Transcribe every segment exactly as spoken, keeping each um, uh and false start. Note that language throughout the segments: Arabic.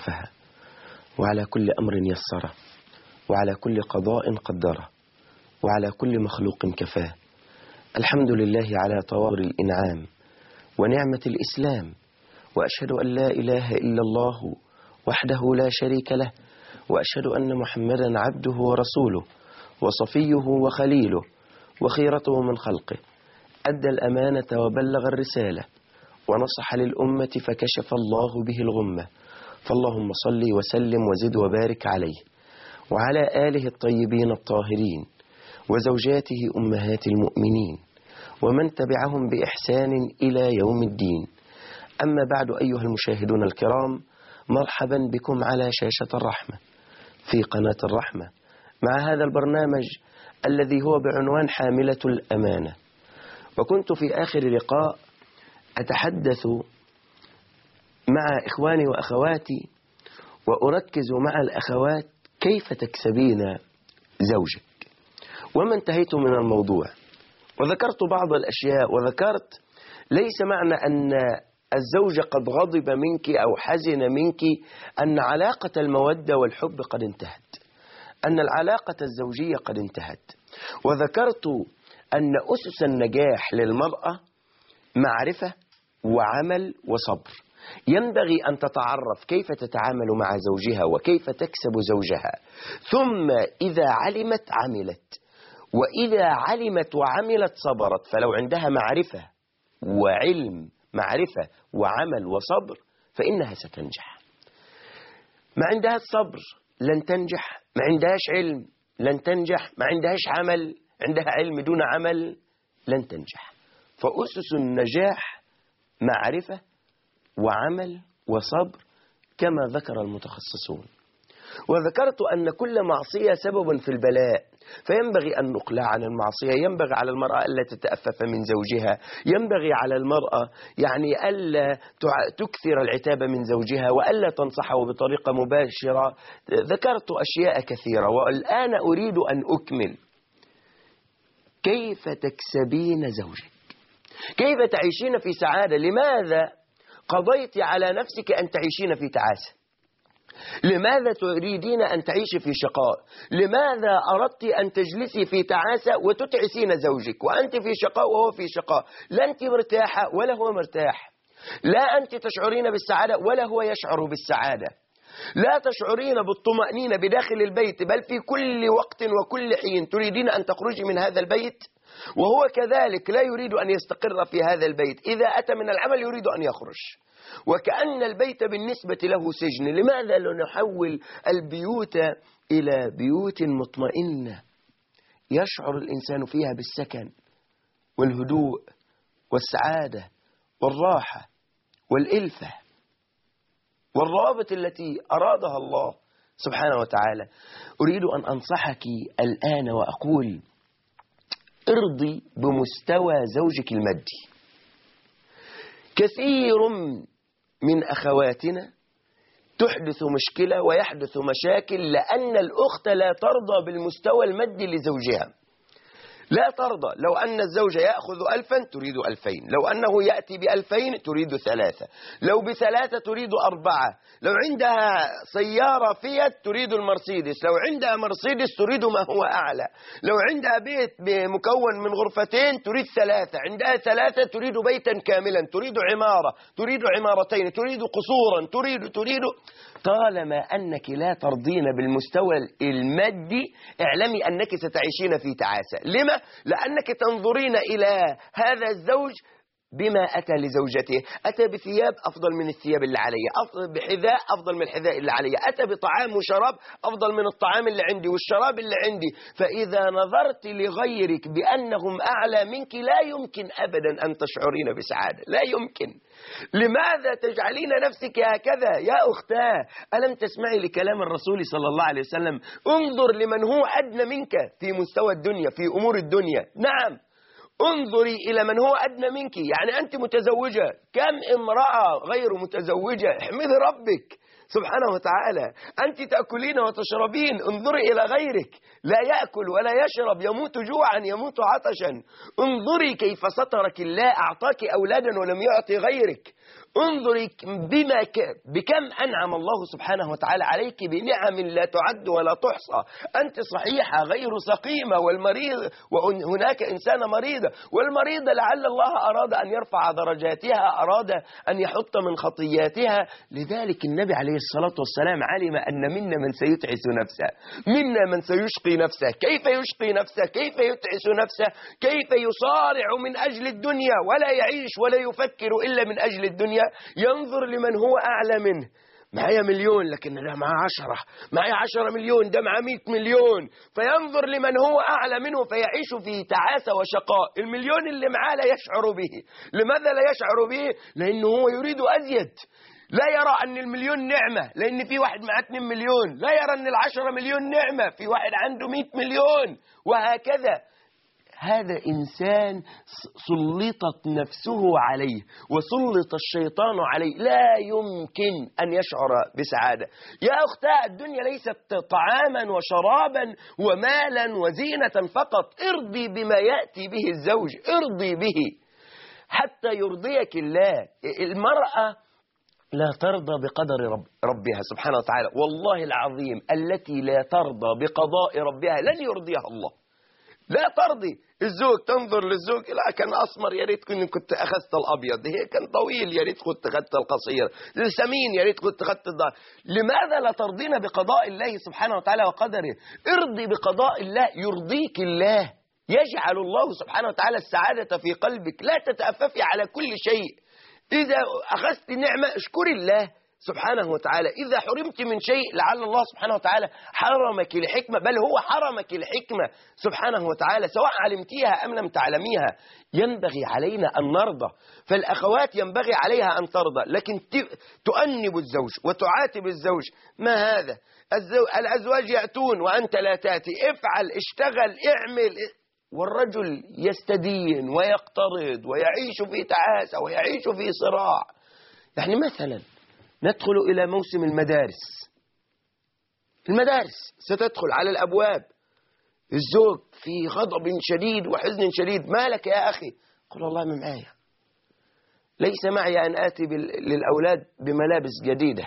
لطفها، وعلى كل أمر يسره، وعلى كل قضاء قدره، وعلى كل مخلوق كفاه. الحمد لله على طوابر الإنعام ونعمة الإسلام، وأشهد أن لا إله إلا الله وحده لا شريك له، وأشهد أن محمدا عبده ورسوله وصفيه وخليله وخيرته من خلقه، أدى الأمانة وبلغ الرسالة ونصح للأمة فكشف الله به الغمة. فاللهم صل وسلم وزد وبارك عليه وعلى آله الطيبين الطاهرين وزوجاته أمهات المؤمنين ومن تبعهم بإحسان إلى يوم الدين. أما بعد، أيها المشاهدون الكرام، مرحبا بكم على شاشة الرحمة في قناة الرحمة مع هذا البرنامج الذي هو بعنوان حاملة الأمانة. وكنت في آخر لقاء أتحدث مع إخواني وأخواتي وأركز مع الأخوات كيف تكسبين زوجك، وما انتهيت من الموضوع وذكرت بعض الأشياء، وذكرت ليس معنى أن الزوج قد غضب منك أو حزن منك أن علاقة المودة والحب قد انتهت، أن العلاقة الزوجية قد انتهت. وذكرت أن أسس النجاح للمرأة معرفة وعمل وصبر. ينبغي أن تتعرف كيف تتعامل مع زوجها وكيف تكسب زوجها، ثم إذا علمت عملت، وإذا علمت وعملت صبرت. فلو عندها معرفة وعلم، معرفة وعمل وصبر، فإنها ستنجح. ما عندها الصبر لن تنجح، ما عندهاش علم لن تنجح، ما عندهاش عمل، عندها علم دون عمل لن تنجح. فأسس النجاح معرفة وعمل وصبر كما ذكر المتخصصون. وذكرت أن كل معصية سبب في البلاء، فينبغي أن نقلع عن المعصية. ينبغي على المرأة ألا تتأفف من زوجها، ينبغي على المرأة يعني ألا تكثر العتاب من زوجها، وألا تنصحه بطريقة مباشرة. ذكرت أشياء كثيرة، والآن أريد أن أكمل كيف تكسبين زوجك، كيف تعيشين في سعادة. لماذا قضيت على نفسك أن تعيشين في تعاسة؟ لماذا تريدين أن تعيشي في شقاء؟ لماذا أردت أن تجلسي في تعاسة وتتعسين زوجك وأنت في شقاء وهو في شقاء؟ لا أنت مرتاحة ولا هو مرتاح، لا أنت تشعرين بالسعادة ولا هو يشعر بالسعادة، لا تشعرين بالطمأنينة بداخل البيت، بل في كل وقت وكل حين تريدين أن تخرجي من هذا البيت، وهو كذلك لا يريد أن يستقر في هذا البيت. إذا أتى من العمل يريد أن يخرج، وكأن البيت بالنسبة له سجن. لماذا لا نحول البيوت إلى بيوت مطمئنة يشعر الإنسان فيها بالسكن والهدوء والسعادة والراحة والإلفة والروابط التي أرادها الله سبحانه وتعالى؟ أريد أن أنصحك الآن وأقول: ارضي بمستوى زوجك المادي. كثير من أخواتنا تحدث مشكلة ويحدث مشاكل لأن الأخت لا ترضى بالمستوى المادي لزوجها، لا ترضى. لو أن الزوج يأخذ ألفا تريد ألفين، لو أنه يأتي بألفين تريد ثلاثة، لو بثلاثة تريد أربعة، لو عندها سيارة فيات تريد المرسيدس، لو عندها مرسيدس تريد ما هو أعلى، لو عندها بيت مكون من غرفتين تريد ثلاثة، عندها ثلاثة تريد بيتا كاملا، تريد عمارة، تريد عمارتين، تريد قصورا، تريد تريد طالما أنك لا ترضين بالمستوى المادي اعلمي أنك ستعيشين في تعاسة. لما؟ لأنك تنظرين إلى هذا الزوج بما أتى لزوجته، أتى بثياب أفضل من الثياب اللي علي، أفضل بحذاء أفضل من الحذاء اللي علي، أتى بطعام وشراب أفضل من الطعام اللي عندي والشراب اللي عندي. فإذا نظرت لغيرك بأنهم أعلى منك لا يمكن أبدا أن تشعرين بسعادة، لا يمكن. لماذا تجعلين نفسك هكذا يا أختاه؟ ألم تسمعي لكلام الرسول صلى الله عليه وسلم: انظر لمن هو أدنى منك في مستوى الدنيا، في أمور الدنيا. نعم، انظري إلى من هو أدنى منك. يعني أنت متزوجة، كم امرأة غير متزوجة؟ احمدي ربك سبحانه وتعالى. أنت تأكلين وتشربين، انظري إلى غيرك لا يأكل ولا يشرب، يموت جوعا يموت عطشا. انظري كيف سترك الله، أعطاك أولادا ولم يعطي غيرك. انظري بما ك... بكم أنعم الله سبحانه وتعالى عليك بنعم لا تعد ولا تحصى. أنت صحيحة غير سقيمة، والمريض وهناك إنسانة مريضة، والمريضة لعل الله أراد أن يرفع درجاتها، أراد أن يحط من خطياتها. لذلك النبي عليه الصلاة والسلام علم أن منا من سيتعس نفسه، منا من سيشقي نفسه. كيف يشقي نفسه؟ كيف يتعس نفسه؟ كيف يصارع من أجل الدنيا ولا يعيش ولا يفكر إلا من أجل الدنيا؟ ينظر لمن هو أعلى منه. معايا مليون لكن أنا معاه عشرة، معايا عشرة مليون ده معاه مئة مليون، فينظر لمن هو أعلى منه فيعيش في تعاسة وشقاء. المليون اللي معاه لا يشعر به. لماذا لا يشعر به؟ لأنه هو يريد أزيد. لا يرى أن المليون نعمة، لأن في واحد معاه اتنين مليون. لا يرى أن العشرة مليون نعمة، في واحد عنده مئة مليون، وهكذا. هذا إنسان سلطت نفسه عليه وسلط الشيطان عليه، لا يمكن أن يشعر بسعادة. يا أختاه، الدنيا ليست طعاما وشرابا ومالا وزينة فقط. ارضي بما يأتي به الزوج، ارضي به حتى يرضيك الله. المرأة لا ترضى بقدر رب ربها سبحانه وتعالى، والله العظيم التي لا ترضى بقضاء ربها لن يرضيها الله. لا ترضي. الزوج تنظر للزوج، لا كان أسمر يا ريت كنت أخذت الأبيض، هي كان طويل يا ريت كنت أخذت القصير، سمين يا ريت كنت أخذت الضار. لماذا لا ترضين بقضاء الله سبحانه وتعالى وقدره؟ ارضي بقضاء الله يرضيك الله، يجعل الله سبحانه وتعالى السعادة في قلبك. لا تتأففي على كل شيء. إذا أخذت نعمة اشكري الله سبحانه وتعالى. إذا حرمت من شيء لعل الله سبحانه وتعالى حرمك لحكمة، بل هو حرمك لحكمة سبحانه وتعالى، سواء علمتيها أم لم تعلميها. ينبغي علينا أن نرضى. فالأخوات ينبغي عليها أن ترضى، لكن تؤنب الزوج وتعاتب الزوج. ما هذا؟ الأزواج يأتون وأنت لا تأتي. افعل، اشتغل، اعمل. والرجل يستدين ويقترض ويعيش في تعاسة ويعيش في صراع. يعني مثلا ندخل إلى موسم المدارس. المدارس ستدخل على الأبواب. الزوج في غضب شديد وحزن شديد. مالك يا أخي؟ قل والله ما معايا، ليس معي أن آتي للأولاد بملابس جديدة.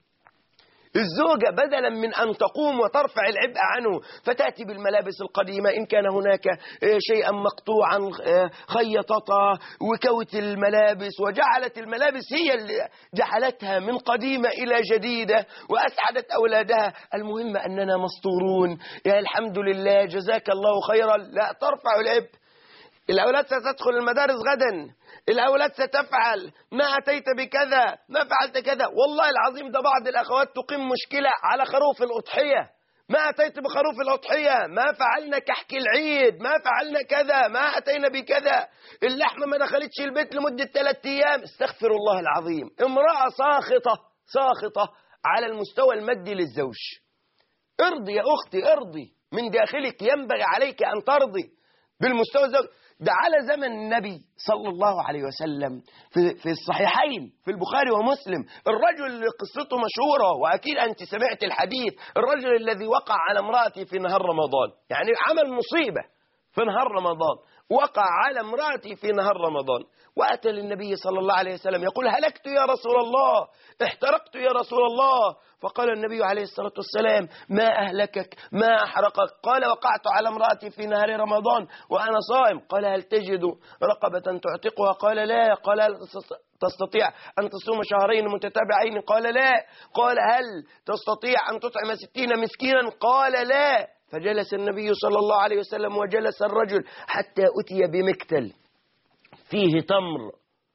الزوجة بدلا من أن تقوم وترفع العبء عنه فتأتي بالملابس القديمة، إن كان هناك شيئا مقطوعا خيطتها وكوت الملابس، وجعلت الملابس هي اللي جعلتها من قديمة إلى جديدة وأسعدت أولادها. المهم أننا مستورون، يا الحمد لله جزاك الله خيرا. لا ترفع العبء. الأولاد ستدخل المدارس غدا، الأولاد ستفعل، ما أتيت بكذا، ما فعلت كذا. والله العظيم ده بعض الأخوات تقيم مشكلة على خروف الأضحية. ما أتيت بخروف الأضحية، ما فعلنا كحك العيد، ما فعلنا كذا، ما أتينا بكذا. اللحمة ما دخلتش البيت لمدة ثلاثة أيام. استغفر الله العظيم. امرأة ساخطة ساخطة على المستوى المادي للزوج. ارضي يا أختي، ارضي من داخلك. ينبغي عليك أن ترضي بالمستوى الزوج. ده على زمن النبي صلى الله عليه وسلم في, في الصحيحين في البخاري ومسلم، الرجل اللي قصته مشهورة وأكيد أنت سمعت الحديث، الرجل الذي وقع على امرأته في نهار رمضان، يعني عمل مصيبة في نهار رمضان، وقع على امرأته في نهار رمضان، وأتى للنبي صلى الله عليه وسلم يقول: هلكت يا رسول الله، احترقت يا رسول الله. فقال النبي عليه الصلاة والسلام: ما أهلكك، ما أحرقك؟ قال: وقعت على امرأتي في نهار رمضان وأنا صائم. قال: هل تجد رقبة تعتقها؟ قال: لا. قال: هل تستطيع أن تصوم شهرين متتابعين؟ قال: لا. قال: هل تستطيع أن تطعم ستين مسكينا؟ قال: لا. فجلس النبي صلى الله عليه وسلم وجلس الرجل حتى أتي بمكتل فيه تمر،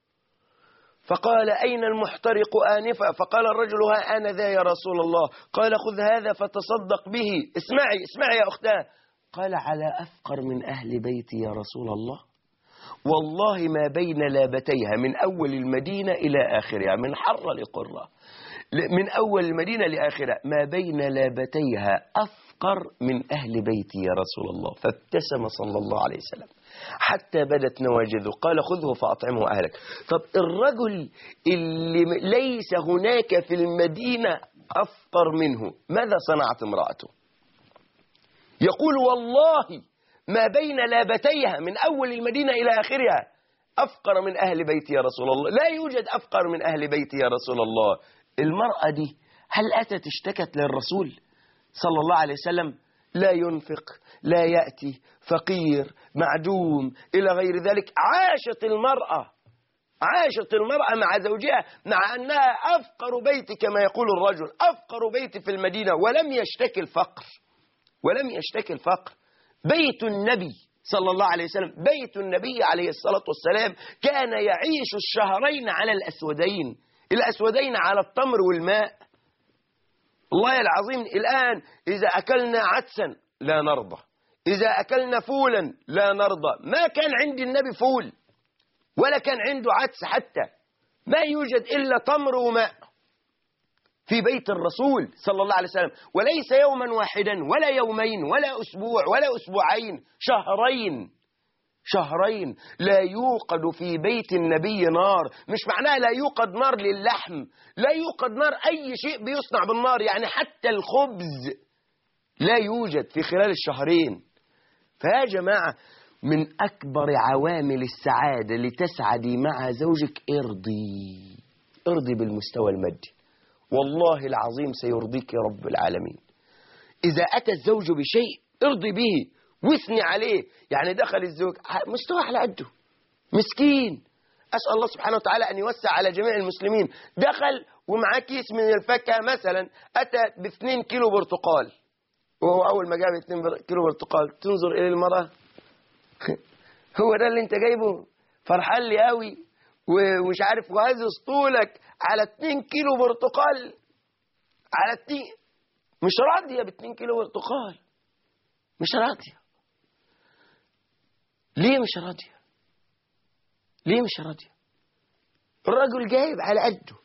فقال: أين المحترق آنفا؟ فقال الرجل: ها أنا ذا يا رسول الله. قال: خذ هذا فتصدق به. اسمعي اسمعي يا أختاه. قال: على أفقر من أهل بيتي يا رسول الله؟ والله ما بين لابتيها، من أول المدينة إلى آخرها، من حر لقرة، من أول المدينة لآخرها، ما بين لابتيها أفقر من أهل بيتي يا رسول الله. فابتسم صلى الله عليه وسلم حتى بدت نواجذه. قال: خذه فأطعمه أهلك. طب الرجل اللي ليس هناك في المدينة أفقر منه، ماذا صنعت امرأته؟ يقول: والله ما بين لابتيها، من أول المدينة إلى آخرها، أفقر من أهل بيتي يا رسول الله، لا يوجد أفقر من أهل بيتي يا رسول الله. المرأة دي هل أتت اشتكت للرسول صلى الله عليه وسلم؟ لا ينفق، لا يأتي، فقير، معدوم، إلى غير ذلك. عاشت المرأة عاشت المرأة مع زوجها، مع أنها أفقر بيت كما يقول الرجل، أفقر بيت في المدينة، ولم يشتكي الفقر، ولم يشتكي الفقر. بيت النبي صلى الله عليه وسلم، بيت النبي عليه الصلاة والسلام كان يعيش الشهرين على الأسودين، الأسودين على التمر والماء. الله العظيم، الآن إذا أكلنا عدسا لا نرضى، إذا أكلنا فولا لا نرضى. ما كان عند النبي فول ولا كان عنده عدس، حتى ما يوجد إلا تمر وماء في بيت الرسول صلى الله عليه وسلم، وليس يوما واحدا ولا يومين ولا أسبوع ولا أسبوعين، شهرين شهرين لا يوقد في بيت النبي نار. مش معناها لا يوقد نار للحم، لا يوقد نار أي شيء بيصنع بالنار، يعني حتى الخبز لا يوجد في خلال الشهرين. فيا جماعة، من أكبر عوامل السعادة لتسعدي مع زوجك ارضي ارضي بالمستوى المادي، والله العظيم سيرضيك يا رب العالمين. إذا أتى الزوج بشيء ارضي به واثني عليه. يعني دخل الزوج مستوى على قده، مسكين، أسأل الله سبحانه وتعالى أن يوسع على جميع المسلمين. دخل ومعاه كيس من الفاكهة مثلا، أتى باثنين كيلو برتقال، وهو أول ما جاب اثنين كيلو برتقال تنظر إلى المرأة هو ده اللي انت جايبه؟ فرحان لي قوي ومش عارف، وهذا اسطولك على اتنين كيلو برتقال، على اتنين، مش راضية باتنين كيلو برتقال، مش راضية. ليه مش راضية؟ ليه مش راضية؟ الراجل جايب على قده،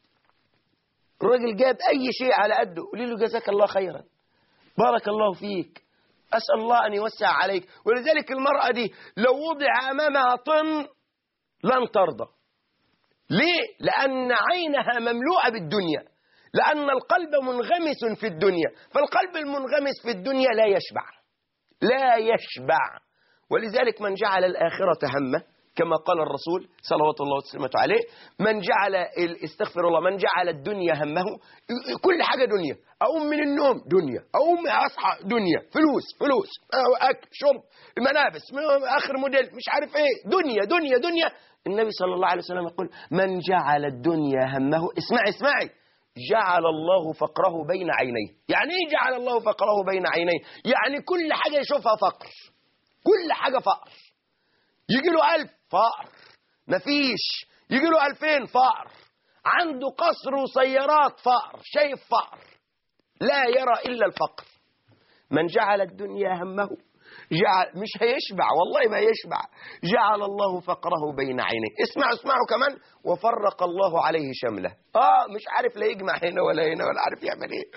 الراجل جايب أي شيء على قده، قولي له جزاك الله خيرا، بارك الله فيك، أسأل الله أن يوسع عليك. ولذلك المرأة دي لو وضع أمامها طن لن ترضى. ليه؟ لأن عينها مملوءة بالدنيا، لأن القلب منغمس في الدنيا، فالقلب المنغمس في الدنيا لا يشبع، لا يشبع. ولذلك من جعل الآخرة همه، كما قال الرسول صلوات الله وسلامه عليه، من جعل استغفر الله من جعل الدنيا همه، كل حاجة دنيا، أقوم من النوم دنيا، أقوم أصحى دنيا، فلوس فلوس، أكل شرب، ملابس، آخر موديل، مش عارف إيه، دنيا دنيا دنيا. النبي صلى الله عليه وسلم يقول من جعل الدنيا همه، اسمعي اسمعي، جعل الله فقره بين عينيه. يعني إيه جعل الله فقره بين عينيه؟ يعني كل حاجة يشوفها فقر، كل حاجة فقر. يجي له ألف فقر، مفيش. يجي له ألفين فقر، عنده قصر وسيارات فقر، شايف فقر، لا يرى إلا الفقر. من جعل الدنيا همه جعل، مش هيشبع، والله ما يشبع. جعل الله فقره بين عينيه. اسمعوا اسمعوا كمان، وفرق الله عليه شمله. آه مش عارف لا يجمع هنا ولا هنا ولا عارف يعمل ايه.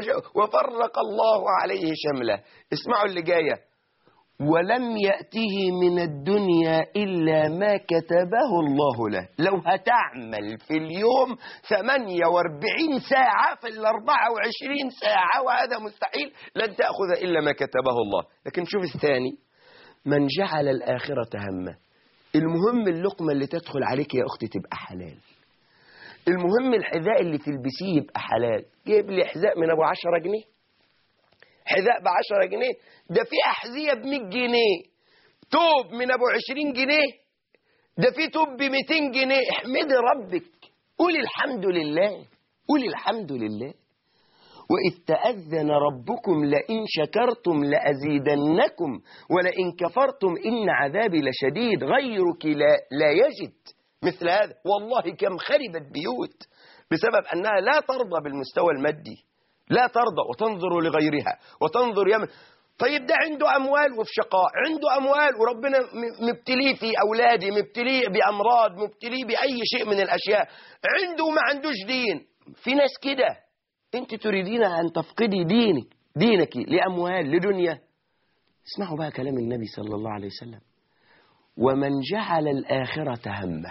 وفرق الله عليه شمله. اسمعوا اللي جايه، ولم يأته من الدنيا إلا ما كتبه الله له. لو هتعمل في اليوم ثمانية وأربعين ساعة في الأربعة وعشرين ساعة، وهذا مستحيل، لن تأخذ إلا ما كتبه الله. لكن شوف الثاني، من جعل الآخرة همه. المهم اللقمة اللي تدخل عليك يا أختي تبقى حلال، المهم الحذاء اللي تلبسيه يبقى حلال. جيب لي حذاء من أبو عشرة جنيه، حذاء بعشرة جنيه، ده في أحذية بمية جنيه، توب من أبو عشرين جنيه، ده في توب بميتين جنيه. احمدي ربك، قولي الحمد لله، قولي الحمد لله. وإذ تأذن ربكم لئن شكرتم لأزيدنكم ولئن كفرتم إن عذابي لشديد. غيرك لا, لا يجد مثل هذا. والله كم خربت بيوت بسبب أنها لا ترضى بالمستوى المادي، لا ترضى وتنظر لغيرها وتنظر يمن. طيب ده عنده أموال وفي شقاء، عنده أموال وربنا مبتليه في أولادي، مبتليه بأمراض، مبتليه بأي شيء من الأشياء، عنده وما عندوش دين. في ناس كده، أنت تريدين أن تفقدي دينك دينك لأموال لدنيا. اسمعوا بقى كلام النبي صلى الله عليه وسلم، ومن جعل الآخرة همه،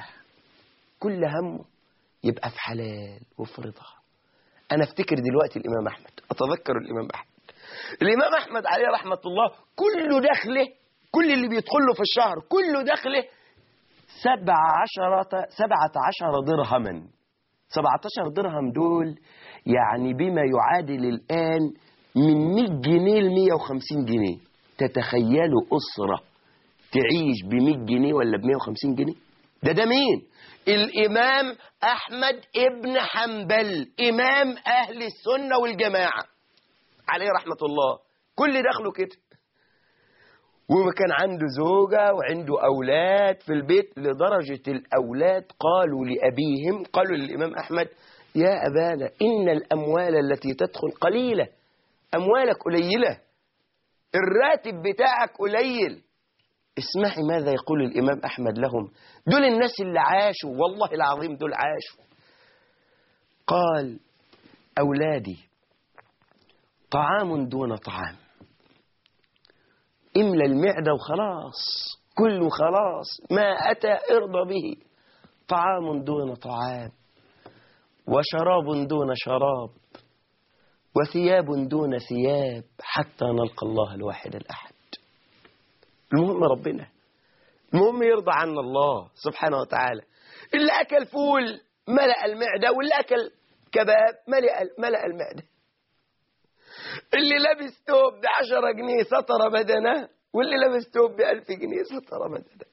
كل همه يبقى في حلال وفي رضا. أنا أفتكر دلوقتي الإمام أحمد، أتذكر الإمام أحمد الإمام أحمد عليه رحمة الله، كل دخله، كل اللي بيدخل له في الشهر كل دخله سبع عشرة سبعة عشر درهما. سبعة عشر درهم دول يعني بما يعادل الآن من مئة جنيه ل مئة وخمسين جنيه. تتخيلوا أسرة تعيش ب مئة جنيه ولا ب مئة وخمسين جنيه؟ ده ده مين؟ الإمام أحمد ابن حنبل، إمام أهل السنة والجماعة عليه رحمة الله. كل دخله كده، وكان عنده زوجة وعنده أولاد في البيت، لدرجة الأولاد قالوا لأبيهم، قالوا للإمام أحمد: يا أبانا إن الأموال التي تدخل قليلة، أموالك قليلة، الراتب بتاعك قليل. اسمعي ماذا يقول الإمام أحمد لهم، دول الناس اللي عاشوا، والله العظيم دول عاشوا. قال: أولادي طعام دون طعام، املى المعدة وخلاص، كله خلاص، ما أتى ارضى به. طعام دون طعام، وشراب دون شراب، وثياب دون ثياب، حتى نلقى الله الواحد الأحد. المهم ربنا، المهم يرضى عنا الله سبحانه وتعالى. اللي أكل فول ملأ المعدة، واللي أكل كباب ملأ ملأ المعدة. اللي لبس توب بعشرة جنيه ستر بدنه، واللي لبس توب بألف جنيه ستر بدنه.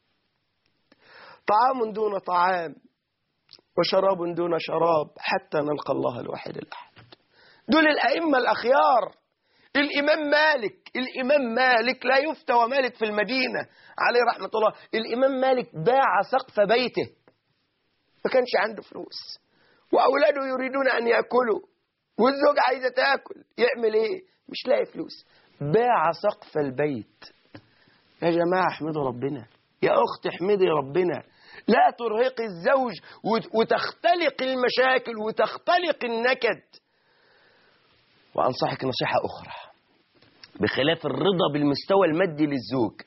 طعام دون طعام، وشراب دون شراب، حتى نلقى الله الواحد الأحد. دول الأئمة الأخيار. الإمام مالك، الإمام مالك لا يفتوى مالك في المدينة عليه رحمة الله. الإمام مالك باع سقف بيته، ما كانش عنده فلوس، وأولاده يريدون أن يأكلوا، والزوجة عايزة تأكل، يعمل إيه؟ مش لاقي فلوس، باع سقف البيت. يا جماعة احمدوا ربنا، يا أخت احمدي ربنا. لا ترهقي الزوج وتختلق المشاكل وتختلق النكد. وأنصحك نصيحة أخرى بخلاف الرضا بالمستوى المادي للزوج: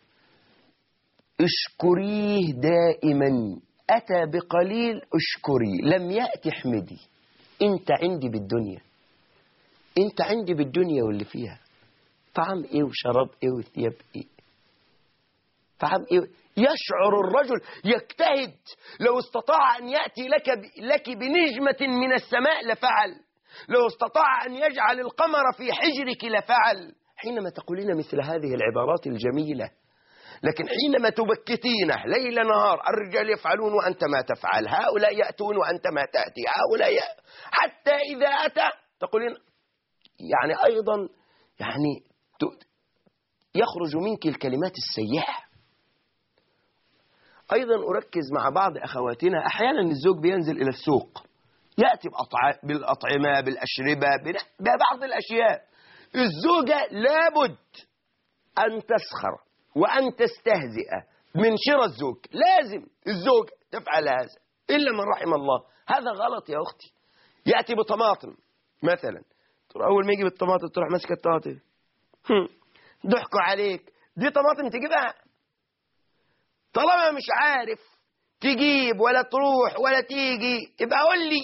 اشكريه دائما. أتى بقليل اشكري، لم يأتي احمدي. انت عندي بالدنيا، انت عندي بالدنيا واللي فيها. طعام ايه وشراب ايه وثياب ايه؟ طعام ايه؟ يشعر الرجل يجتهد، لو استطاع أن يأتي لك لك بنجمة من السماء لفعل، لو استطاع أن يجعل القمر في حجرك لفعل، حينما تقولين مثل هذه العبارات الجميلة. لكن حينما تبكتينه ليل نهار: الرجال يفعلون وأنت ما تفعل، هؤلاء يأتون وأنت ما تأتي، هؤلاء ي... حتى إذا أتى تقولين يعني أيضا يعني يخرج منك الكلمات السيئة. أيضا أركز مع بعض أخواتنا، أحيانا الزوج بينزل إلى السوق، يأتي بالأطعمة بالأشربة ببعض الأشياء. الزوجة لابد أن تسخر وأن تستهزئ من شراء الزوج، لازم الزوجة تفعل هذا إلا من رحم الله. هذا غلط يا أختي. يأتي بطماطم مثلا، أول ما يجي بالطماطم تروح ماسكة الطماطم، ضحكوا عليك، دي طماطم تجيبها؟ طالما مش عارف تجيب ولا تروح ولا تيجي يبقى قول لي.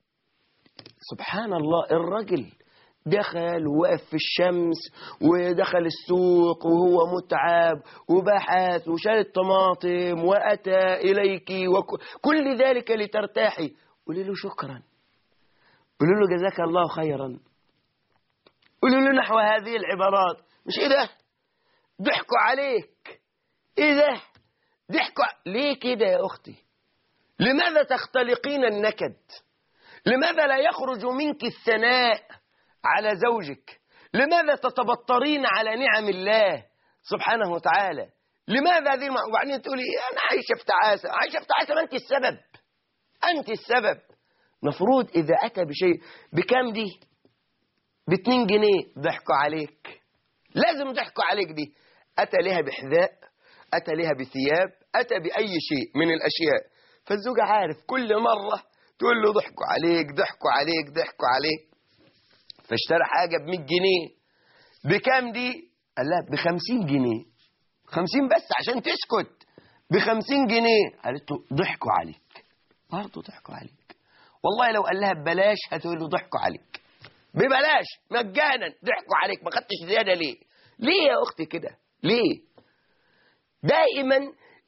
سبحان الله، الرجل دخل وقف في الشمس ودخل السوق وهو متعب وبحث وشال الطماطم وأتى إليك، وكل ذلك لترتاحي. قولي له شكرا، قولي له جزاك الله خيرا، قولي له نحو هذه العبارات. مش إيه ده ضحكوا عليك، إيه ده ضحكوا ليه كده يا أختي؟ لماذا تختلقين النكد؟ لماذا لا يخرج منك الثناء على زوجك؟ لماذا تتبطرين على نعم الله سبحانه وتعالى؟ لماذا ذي؟ وبعدين تقولي أنا عايشة في تعاسة، عايشة في تعاسة، ما أنت السبب، أنت السبب. مفروض إذا أتى بشيء بكام دي؟ باتنين جنيه، ضحكوا عليك، لازم ضحكوا عليك دي. أتى لها بحذاء، أتى لها بثياب، أتى بأي شيء من الأشياء، فالزوج عارف كل مرة تقول له ضحكوا عليك ضحكوا عليك ضحكوا عليك. فاشترى حاجة بمية جنيه، بكام دي؟ قال لها بخمسين جنيه، خمسين بس عشان تسكت، بخمسين جنيه. قالت له ضحكوا عليك، برضه ضحكوا عليك. والله لو قال لها ببلاش هتقول له ضحكوا عليك، ببلاش مجانا ضحكوا عليك، ما خدتش زيادة ليه؟ ليه يا أختي كده؟ ليه؟ دائما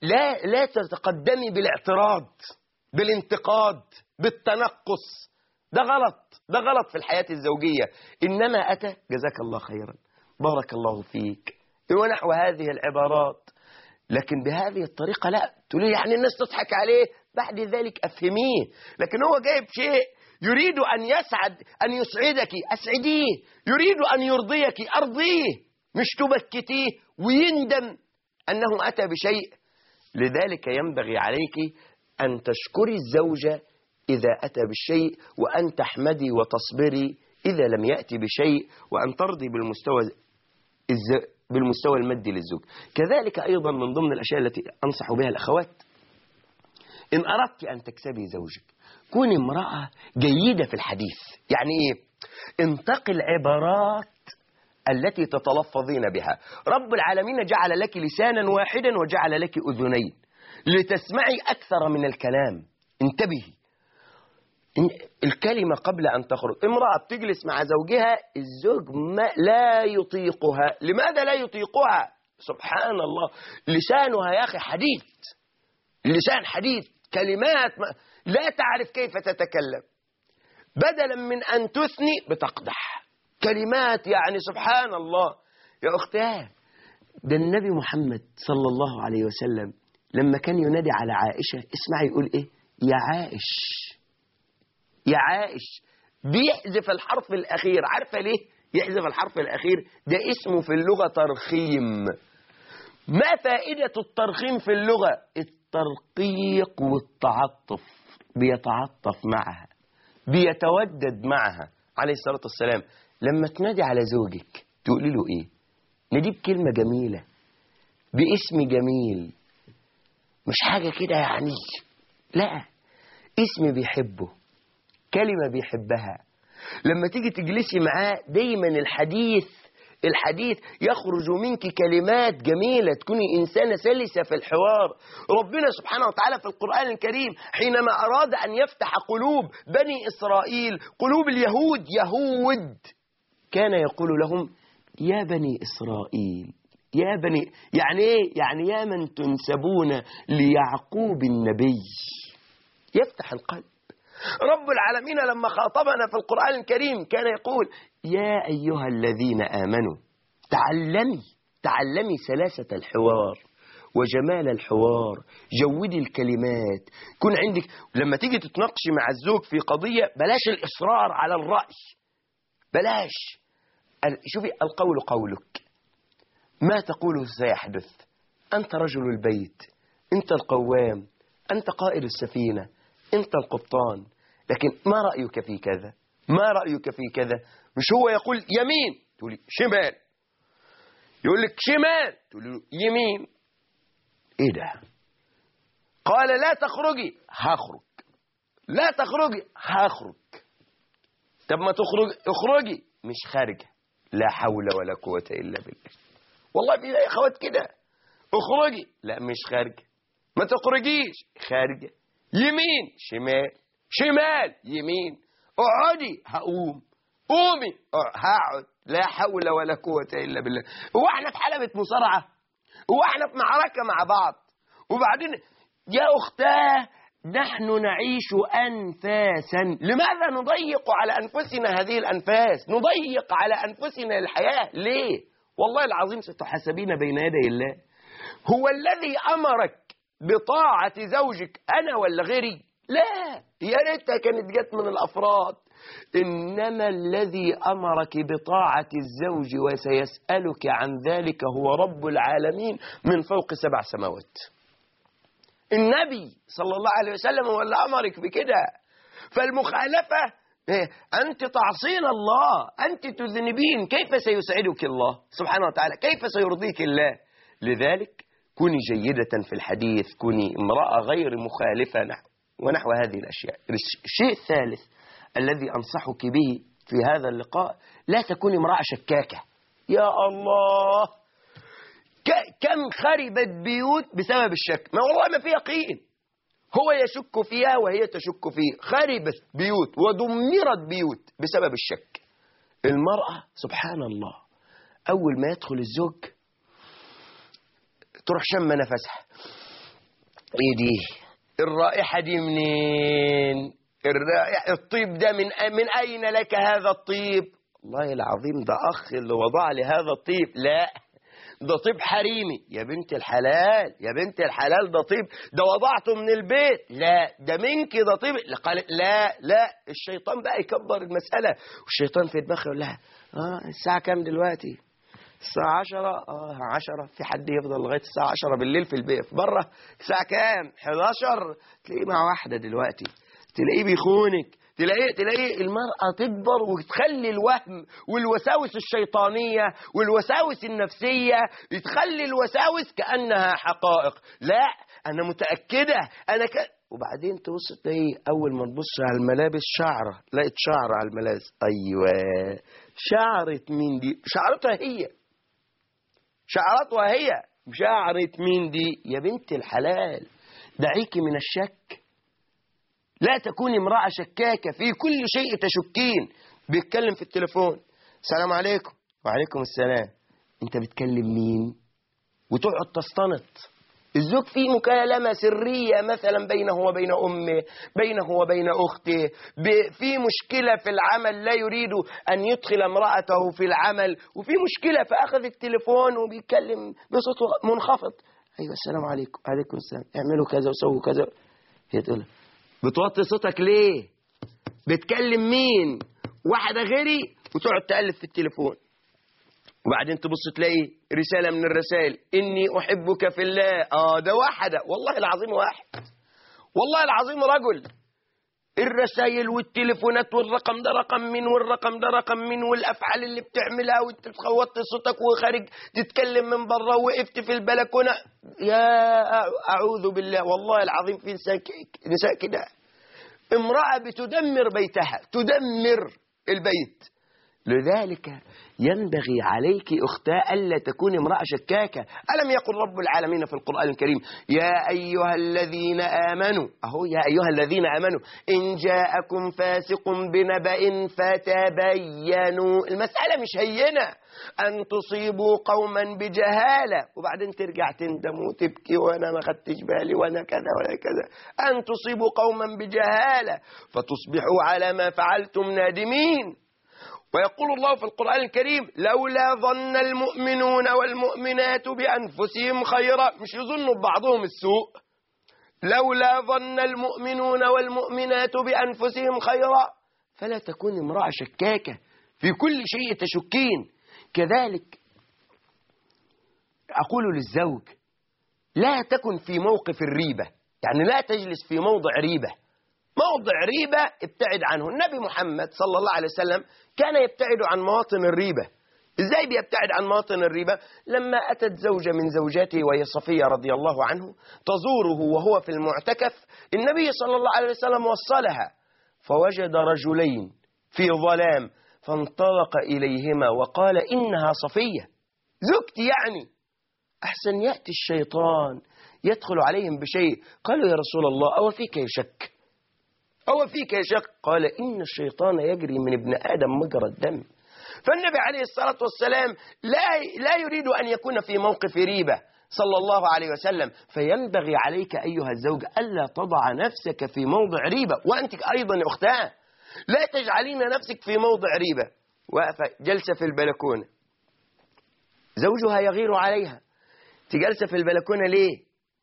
لا لا تتقدمي بالاعتراض، بالانتقاد، بالتنقص. ده غلط، ده غلط في الحياة الزوجية. إنما أتى جزاك الله خيرا، بارك الله فيك، ونحو هذه العبارات. لكن بهذه الطريقة لا تقولي يعني الناس تضحك عليه، بعد ذلك أفهميه. لكن هو جايب شيء يريد أن يسعد، أن يسعدك أسعديه، يريد أن يرضيك أرضيه، مش تبكتيه ويندم أنه أتى بشيء. لذلك ينبغي عليك أن تشكري الزوجة إذا أتى بالشيء، وأن تحمدي وتصبري إذا لم يأتي بشيء، وأن ترضي بالمستوى بالمستوى المادي للزوج. كذلك أيضا من ضمن الأشياء التي أنصح بها الأخوات، إن أردت أن تكسبي زوجك كوني امرأة جيدة في الحديث. يعني إيه؟ انتقي العبارات التي تتلفظين بها. رب العالمين جعل لك لسانا واحدا وجعل لك أذنين لتسمعي أكثر من الكلام. انتبهي، الكلمة قبل أن تخرج. امرأة بتجلس مع زوجها، الزوج ما لا يطيقها. لماذا لا يطيقها؟ سبحان الله، لسانها يا أخي حديد، اللسان حديد، كلمات ما لا تعرف كيف تتكلم. بدلا من أن تثني بتقدح كلمات، يعني سبحان الله. يا أختها، ده النبي محمد صلى الله عليه وسلم لما كان ينادي على عائشة، اسمعي يقول إيه؟ يا عائش، يا عائش. بيحذف الحرف الأخير. عارفة ليه يحذف الحرف الأخير؟ ده اسمه في اللغة ترخيم. ما فائدة الترخيم في اللغة؟ الترقيق والتعطف، بيتعطف معها، بيتودد معها. عليه الصلاة والسلام لما تنادي على زوجك تقولي له إيه؟ نادي بكلمة جميلة، باسم جميل، مش حاجة كده يعني، لا، اسم بيحبه، كلمة بيحبها. لما تيجي تجلسي معاه دايما الحديث الحديث يخرج منك كلمات جميلة، تكوني إنسانة سلسة في الحوار. ربنا سبحانه وتعالى في القرآن الكريم حينما أراد أن يفتح قلوب بني إسرائيل، قلوب اليهود، يهود، كان يقول لهم يا بني إسرائيل، يا بني، يعني إيه؟ يعني يا من تنسبون ليعقوب النبي. يفتح القلب. رب العالمين لما خاطبنا في القرآن الكريم كان يقول يا أيها الذين آمنوا تعلمي تعلمي سلاسة الحوار وجمال الحوار، جودي الكلمات. كن عندك لما تيجي تتناقشي مع الزوج في قضية، بلاش الإصرار على الرأي، بلاش. شوفي، القول قولك، ما تقوله سيحدث. أنت رجل البيت، أنت القوام، أنت قائد السفينة، أنت القبطان. لكن ما رأيك في كذا؟ ما رأيك في كذا؟ مش هو يقول يمين تقولي شمال، يقول لك شمال تقولي له يمين. ايه ده؟ قال لا تخرجي، هخرج. لا تخرجي، هخرج. طب ما تخرجي، اخرجي، مش خارجه. لا حول ولا قوة إلا بالله. والله في اخوات كده، اخرجي، لا مش خارجه. ما تخرجيش، خارجه. يمين، شمال، شمال، يمين. اقعدي، هقوم. قومي، هقعد. لا حول ولا قوة إلا بالله. هو احنا في حلبة مصارعة؟ هو احنا في معركة مع بعض؟ وبعدين يا أختاه نحن نعيش أنفاسا، لماذا نضيق على أنفسنا هذه الأنفاس؟ نضيق على أنفسنا الحياة ليه؟ والله العظيم ستحاسبين بين يدي الله. هو الذي أمرك بطاعة زوجك أنا ولا غيري؟ لا، يا ريتها كانت جت من الأفراد. إنما الذي أمرك بطاعة الزوج وسيسألك عن ذلك هو رب العالمين من فوق سبع سماوات. النبي صلى الله عليه وسلم هو اللي أمرك بكده. فالمخالفة أنت تعصين الله، أنت تذنبين، كيف سيسعدك الله سبحانه وتعالى؟ كيف سيرضيك الله؟ لذلك كوني جيدة في الحديث، كوني امرأة غير مخالفة نحو ونحو هذه الأشياء. الشيء الثالث الذي أنصحك به في هذا اللقاء، لا تكوني امرأة شكاكة. يا الله، كم خربت بيوت بسبب الشك. ما والله ما في يقين، هو يشك فيها وهي تشك فيه. خربت بيوت ودمرت بيوت بسبب الشك. المرأة سبحان الله أول ما يدخل الزوج تروح شم نفسها، ايه دي الرائحة دي منين؟ الرائحة الطيب ده من من أين لك هذا الطيب؟ والله العظيم ده أخ اللي وضع لي هذا الطيب. لا ده طيب حريمي. يا بنت الحلال يا بنت الحلال ده طيب ده وضعته من البيت. لا ده منك ده طيب. قالت لا لا. الشيطان بقى يكبر المسألة، والشيطان في دماغه يقول لها اه الساعة كام دلوقتي؟ الساعة عشرة. اه عشرة. في حد يفضل لغاية الساعة عشرة بالليل في البيت بره؟ الساعة كام؟ حداشر. تلاقيه مع واحدة دلوقتي، تلاقيه بيخونك، تلاقيه تلاقيه المرأة تكبر وتخلي الوهم والوساوس الشيطانية والوساوس النفسية تخلي الوساوس كأنها حقائق. لا أنا متأكدة أنا ك... وبعدين تبص تلاقي أول ما تبص على الملابس شعرة، لقيت شعر على الملابس. أيوة شعرة مين دي؟ شعرتها هي، شعرتها هي. شعرة مين دي؟ يا بنت الحلال دعيك من الشك. لا تكوني امرأة شكاكة في كل شيء تشكين. بيتكلم في التليفون السلام عليكم. وعليكم السلام. انت بتكلم مين؟ وتقعد تستنط. الزوج في مكالمة سرية مثلا بينه وبين أمه، بينه وبين أخته، في مشكلة في العمل لا يريد أن يدخل امرأته في العمل، وفي مشكلة فأخذ التليفون وبيتكلم بصوت منخفض. أيوة السلام عليكم. عليكم السلام. اعملوا كذا وسووا كذا. هي تقول بتوطي صوتك ليه؟ بتكلم مين؟ واحدة غيري. وتقعد تقلب في التليفون، وبعدين تبص تلاقي رسالة من الرسائل إني أحبك في الله. آه ده واحدة والله العظيم واحد، والله العظيم رجل. الرسائل والتليفونات والرقم ده رقم من والرقم ده رقم من والأفعال اللي بتعملها وتخوضت صوتك وخارج تتكلم من بره وقفت في البلكونة. يا أعوذ بالله والله العظيم في نساء كده. امرأة بتدمر بيتها، تدمر البيت. لذلك ينبغي عليك أختاه ألا تكون امرأة شكاكة. ألم يقل رب العالمين في القرآن الكريم يا أيها الذين آمنوا، أهو يا أيها الذين آمنوا إن جاءكم فاسق بنبأ فتبينوا. المسألة مش هينة أن تصيبوا قوما بجهالة وبعدين ترجع تندم وتبكي وأنا ما خدتش بالي وأنا كذا ولا كذا. أن تصيبوا قوما بجهالة فتصبحوا على ما فعلتم نادمين. ويقول الله في القرآن الكريم لولا ظن المؤمنون والمؤمنات بأنفسهم خيرا. مش يظنوا ببعضهم السوء. لولا ظن المؤمنون والمؤمنات بأنفسهم خيرا. فلا تكون امرأة شكاكة في كل شيء تشكين. كذلك أقول للزوج لا تكن في موقف الريبة، يعني لا تجلس في موضع ريبة. موضع ريبة ابتعد عنه. النبي محمد صلى الله عليه وسلم كان يبتعد عن مواطن الريبة. ازاي بيبتعد عن مواطن الريبة؟ لما أتت زوجة من زوجاته وهي صفية رضي الله عنه تزوره وهو في المعتكف، النبي صلى الله عليه وسلم وصلها فوجد رجلين في ظلام فانطلق إليهما وقال إنها صفية زوجتي. يعني أحسن يأتي الشيطان يدخل عليهم بشيء. قالوا يا رسول الله أو فيك يشك، أو فيك يشك؟ قال إن الشيطان يجري من ابن آدم مجرى الدم. فالنبي عليه الصلاة والسلام لا, لا يريد أن يكون في موقف ريبة صلى الله عليه وسلم. فينبغي عليك أيها الزوج ألا تضع نفسك في موضع ريبة. وأنت أيضا يا أختاه لا تجعلين نفسك في موضع ريبة. واقفة جلسة في البلكونة زوجها يغير عليها، تجلسة في البلكونة ليه؟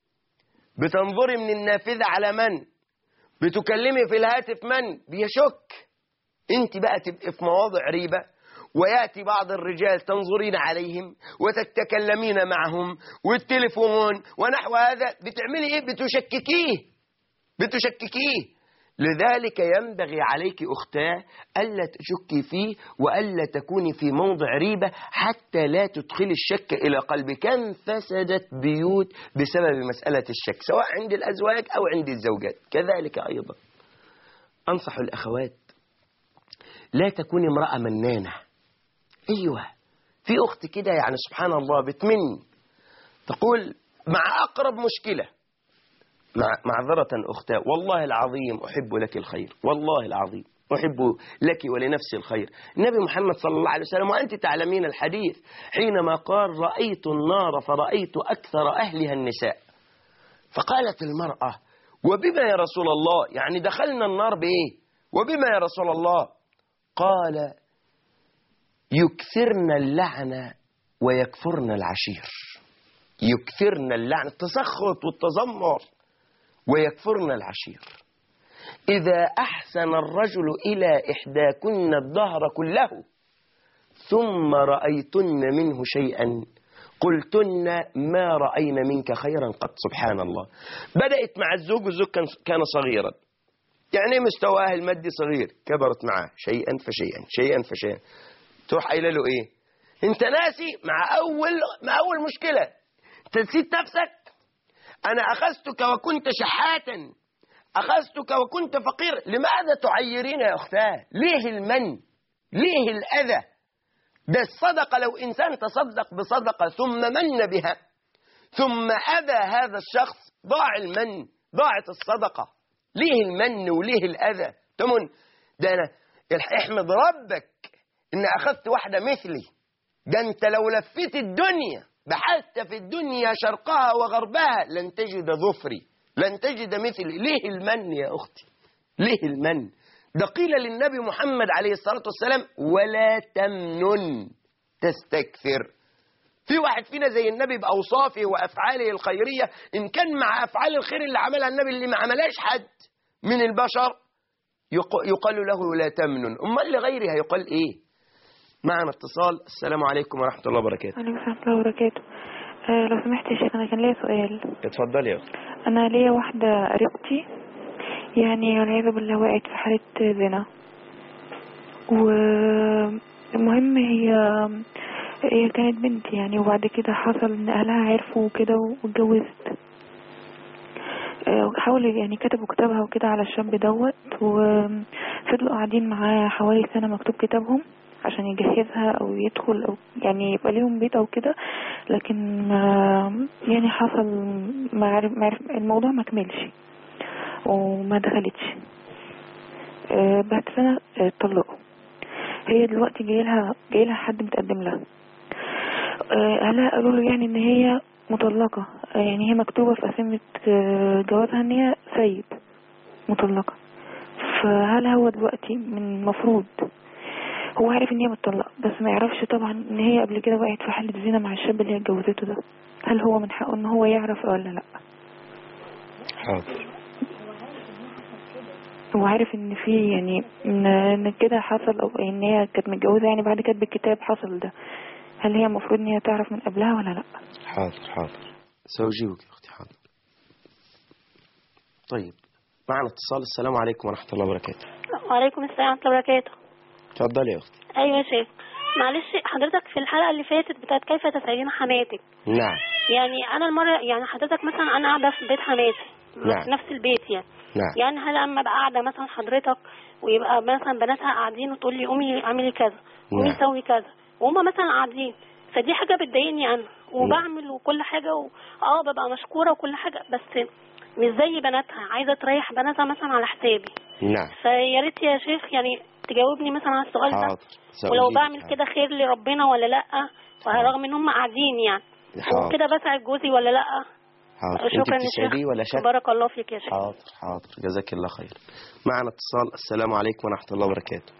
بتنظري من النافذة على من؟ بتكلمي في الهاتف من؟ بيشك. انت بقى تبقى في مواضع ريبة ويأتي بعض الرجال تنظرين عليهم وتتكلمين معهم والتليفون ونحو هذا. بتعملي ايه؟ بتشككيه بتشككيه. لذلك ينبغي عليك أختاه ألا تشكي فيه وألا تكوني في موضع ريبة حتى لا تدخل الشك إلى قلبك. كم فسدت بيوت بسبب مسألة الشك سواء عند الأزواج أو عند الزوجات. كذلك أيضا أنصح الأخوات لا تكوني امرأة منانة. أيوة في أخت كده يعني سبحان الله بتمن تقول مع أقرب مشكلة مع معذرة أختاه والله العظيم أحب لك الخير، والله العظيم أحب لك ولنفسي الخير. النبي محمد صلى الله عليه وسلم وأنت تعلمين الحديث حينما قال رأيت النار فرأيت أكثر أهلها النساء. فقالت المرأة: وبما يا رسول الله؟ يعني دخلنا النار بإيه؟ وبما يا رسول الله؟ قال: يكثرن اللعنة ويكفرن العشير. يكثرن اللعنة، التسخط والتذمر، ويكفرن العشير. إذا أحسن الرجل إلى إحداكن الدهر كله ثم رأيتن منه شيئا قلتن ما رأينا منك خيرا قط. سبحان الله. بدأت مع الزوج، والزوج كان صغيرا، يعني مستواه المادي صغير، كبرت معه شيئا فشيئا شيئا فشيئا. تروح قايله له ايه؟ انت ناسي مع اول مع اول مشكله، انت نسيت نفسك. انا اخذتك وكنت شحاتا، اخذتك وكنت فقير، لماذا تعيرين يا اختاه؟ ليه المن؟ ليه الاذى؟ ده الصدقه، لو انسان تصدق بصدقه ثم من بها ثم اذى هذا الشخص، ضاع المن، ضاعت الصدقه. ليه المن وليه الاذى؟ تمن ده انا احمد ربك إن أخذت واحدة مثلي. ده أنت لو لفيت الدنيا، بحثت في الدنيا شرقها وغربها، لن تجد ظفري، لن تجد مثلي. ليه المن يا أختي؟ ليه المن؟ ده قيل للنبي محمد عليه الصلاة والسلام: ولا تمنن تستكثر. في واحد فينا زي النبي بأوصافه وأفعاله الخيرية، إن كان مع أفعال الخير اللي عملها النبي اللي ما عملهاش حد من البشر يقال له لا تمنن، أما لغيرها يقال إيه؟ معنا اتصال. السلام عليكم ورحمة الله وبركاته. وعليكم السلام ورحمة الله وبركاته. أه لو سمحت يا شيخ، أنا كان ليا سؤال. اتفضلي يا أختي. أنا ليا واحدة قريبتي، يعني والعياذ بالله وقعت في حالة زنا، والمهم هي هي كانت بنت يعني، وبعد كده حصل إن أهلها عرفوا وكده واتجوزت. حاولوا يعني كتبوا كتابها وكده على الشاب دوت، وفضلوا قاعدين معاه حوالي سنة مكتوب كتابهم عشان يجهزها او يدخل او يعني يبقى ليهم بيت او كده، لكن يعني حصل ما عرف ما عرف الموضوع ما كملش وما دخلتش. بعد سنة اتطلقوا. هي دلوقتي جاي لها جاي لها حد متقدم لها. اهلها قالوا له يعني ان هي مطلقة، يعني هي مكتوبة في قسيمة جوازها ان هي سيد مطلقة. فهل هو دلوقتي من المفروض هو عارف ان هي متطلقة، بس ما يعرفش طبعا ان هي قبل كده وقعت في حالة زنا مع الشاب اللي هي اتجوزته ده، هل هو من حقه ان هو يعرف ولا لا؟ حاضر. هو عارف ان في يعني ان كده حصل، او ان هي كانت متجوزة يعني بعد كتب الكتاب حصل ده، هل هي المفروض ان هي تعرف من قبلها ولا لا؟ حاضر حاضر سأجيبك يا اختي. حاضر. طيب معنا اتصال. السلام عليكم ورحمة الله وبركاته. وعليكم السلام ورحمة الله وبركاته. اتفضلي يا اختي. ايوه يا شيخ، معلش حضرتك في الحلقة اللي فاتت بتاعت كيف تسعدين حماتك. نعم. يعني انا المرة يعني حضرتك مثلا انا قاعدة في بيت حماتي. نعم. في نفس البيت يعني. نعم. يعني هل اما ابقى قاعدة مثلا حضرتك ويبقى مثلا بناتها قاعدين وتقول لي قومي اعملي كذا، قومي نعم. سوي كذا، وهم مثلا قاعدين، فدي حاجة بتضايقني انا، وبعمل وكل حاجة و... اه ببقى مشكورة وكل حاجة، بس مش زي بناتها، عايزة تريح بناتها مثلا على حسابي. نعم. فيا ريت يا شيخ يعني تجاوبني مثلا على السؤال ده. ولو بعمل كده خير لربنا ولا لا، رغم ان هم قاعدين يعني، وكده بسعد جوزي ولا لا؟ حاضر. شكرا يا شيخ، ولا شك؟ بارك الله فيك يا شيخ. حاضر حاضر جزاك الله خير. معنا اتصال. السلام عليكم ورحمة الله وبركاته.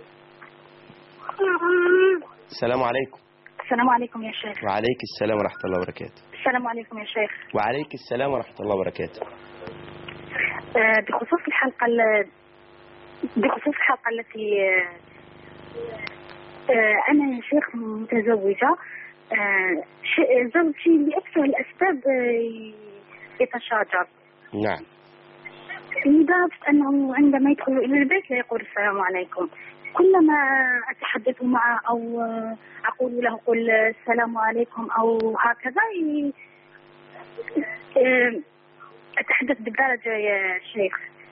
السلام عليكم. السلام عليكم يا شيخ. وعليك السلام ورحمة الله وبركاته. السلام عليكم يا شيخ. وعليك السلام ورحمة الله وبركاته. بخصوص الحلقة بخصوص الحلقة التي أنا يا شيخ متزوجة، زوجي لأكثر الأسباب يتشاجر. نعم. لدرجة أنه عندما يدخل إلى البيت لا يقول السلام عليكم. كلما أتحدث معه أو أقول له قل السلام عليكم أو هكذا أتحدث بالدرجة يا شيخ.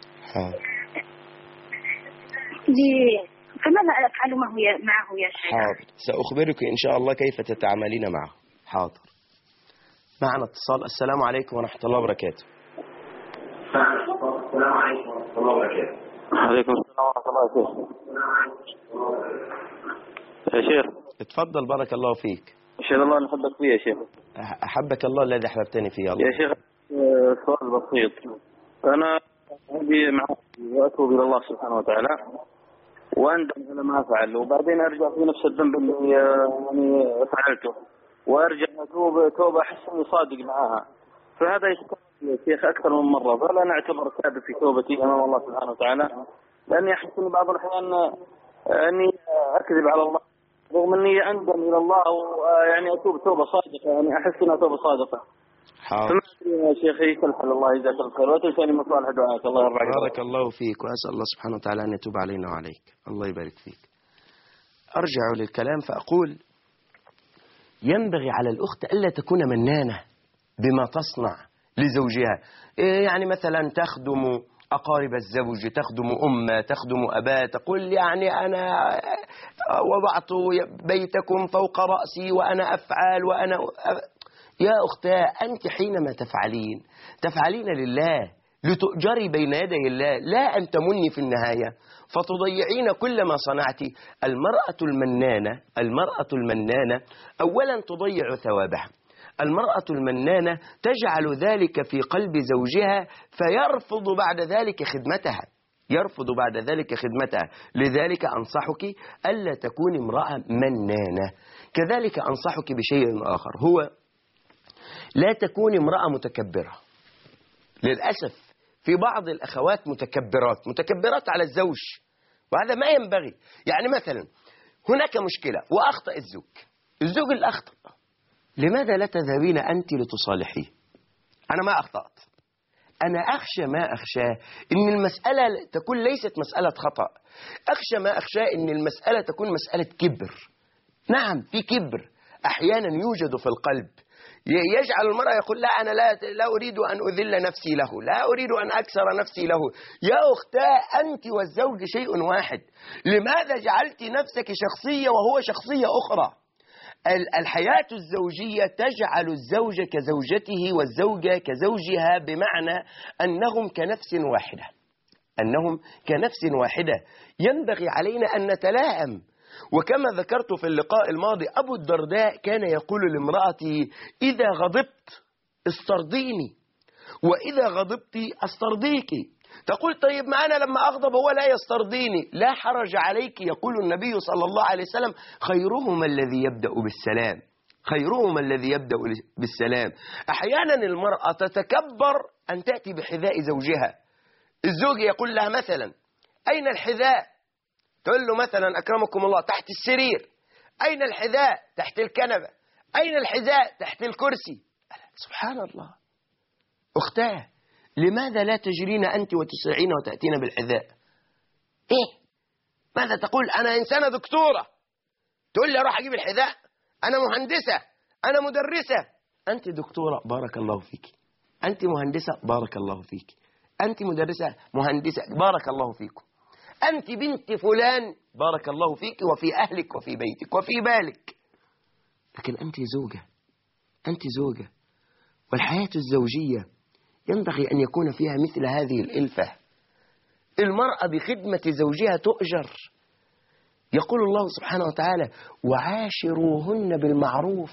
فماذا أفعل معه يا شيخ؟ حاضر سأخبرك إن شاء الله كيف تتعاملين معه. حاضر. معنا اتصال. السلام عليكم ورحمة الله وبركاته. السلام عليكم ورحمة الله وبركاته. وعليكم السلام ورحمة الله وبركاته. يا شيخ اتفضل بارك الله فيك. أشهد الله أن أحبك فيه يا شيخ. أحبك الله الذي أحببتني فيه. الله يا شيخ سؤال بسيط. أنا هذه مع وأتوب إلى الله سبحانه وتعالى وأندم على ما أفعل، وبعدين أرجع في نفس الذنب اللي يعني فعلته، وأرجع أتوب توبة أحس إني صادق معها. فهذا يشتغل يا شيخ أكثر من مرة، فلا نعتبر كاذب في توبتي أمام الله سبحانه وتعالى، لأني أحس إن بعض الأحيان أني أكذب على الله رغم أني أندم إلى الله ويعني أتوب توبة صادقة، يعني أحس إنها توبة صادقة. حاضر يا شيخي تلحل الله يجزاك الخير وتنساني مصالح دعائك. الله يرضى عليك. بارك الله فيك، وأسأل الله سبحانه وتعالى أن يتوب علينا وعليك. الله يبارك فيك. أرجع للكلام فأقول ينبغي على الأخت ألا تكون منانة بما تصنع لزوجها. يعني مثلا تخدم أقارب الزوج، تخدم أمه، تخدم أباه، تقول يعني أنا وضعت بيتكم فوق رأسي وأنا أفعل وأنا أ... يا أختاه، أنت حينما تفعلين تفعلين لله لتؤجري بين يدي الله، لا أن تمني في النهاية فتضيعين كل ما صنعت. المرأة المنانة المرأة المنانة أولا تضيع ثوابها. المرأة المنانة تجعل ذلك في قلب زوجها فيرفض بعد ذلك خدمتها يرفض بعد ذلك خدمتها. لذلك أنصحك ألا تكوني امرأة منانة. كذلك أنصحك بشيء آخر، هو لا تكوني امرأة متكبرة. للأسف في بعض الأخوات متكبرات متكبرات على الزوج، وهذا ما ينبغي. يعني مثلا هناك مشكلة وأخطأ الزوج الزوج اللي أخطأ، لماذا لا تذهبين أنت لتصالحيه؟ أنا ما أخطأت، أنا أخشى ما أخشى إن المسألة تكون ليست مسألة خطأ، أخشى ما أخشى إن المسألة تكون مسألة كبر. نعم في كبر أحيانا يوجد في القلب يجعل المرأة يقول لا أنا لا, لا أريد أن أذل نفسي له، لا أريد أن أكسر نفسي له. يا أختاه، أنت والزوج شيء واحد، لماذا جعلت نفسك شخصية وهو شخصية أخرى؟ الحياة الزوجية تجعل الزوج كزوجته والزوجة كزوجها، بمعنى أنهم كنفس واحدة أنهم كنفس واحدة ينبغي علينا أن نتلائم. وكما ذكرت في اللقاء الماضي، أبو الدرداء كان يقول لامرأته إذا غضبت استرضيني وإذا غضبت أسترضيك. تقول طيب ما أنا لما أغضب هو لا يسترضيني. لا حرج عليك، يقول النبي صلى الله عليه وسلم خيرهما الذي يبدأ بالسلام خيرهما الذي يبدأ بالسلام. أحيانا المرأة تتكبر أن تأتي بحذاء زوجها. الزوج يقول لها مثلا أين الحذاء؟ تقول له مثلا أكرمكم الله تحت السرير. أين الحذاء؟ تحت الكنبة. أين الحذاء؟ تحت الكرسي. سبحان الله. أختاه، لماذا لا تجرين أنت وتسرعين وتأتين بالحذاء؟ إيه؟ ماذا تقول؟ أنا إنسانة دكتورة تقول لي أروح أجيب الحذاء؟ أنا مهندسة، أنا مدرسة. أنت دكتورة بارك الله فيك، أنت مهندسة بارك الله فيك، أنت مدرسة مهندسة بارك الله فيكم، أنت بنت فلان بارك الله فيك وفي أهلك وفي بيتك وفي بالك. لكن أنت زوجة أنت زوجة والحياة الزوجية ينبغي أن يكون فيها مثل هذه الإلفة. المرأة بخدمة زوجها تؤجر. يقول الله سبحانه وتعالى وعاشروهن بالمعروف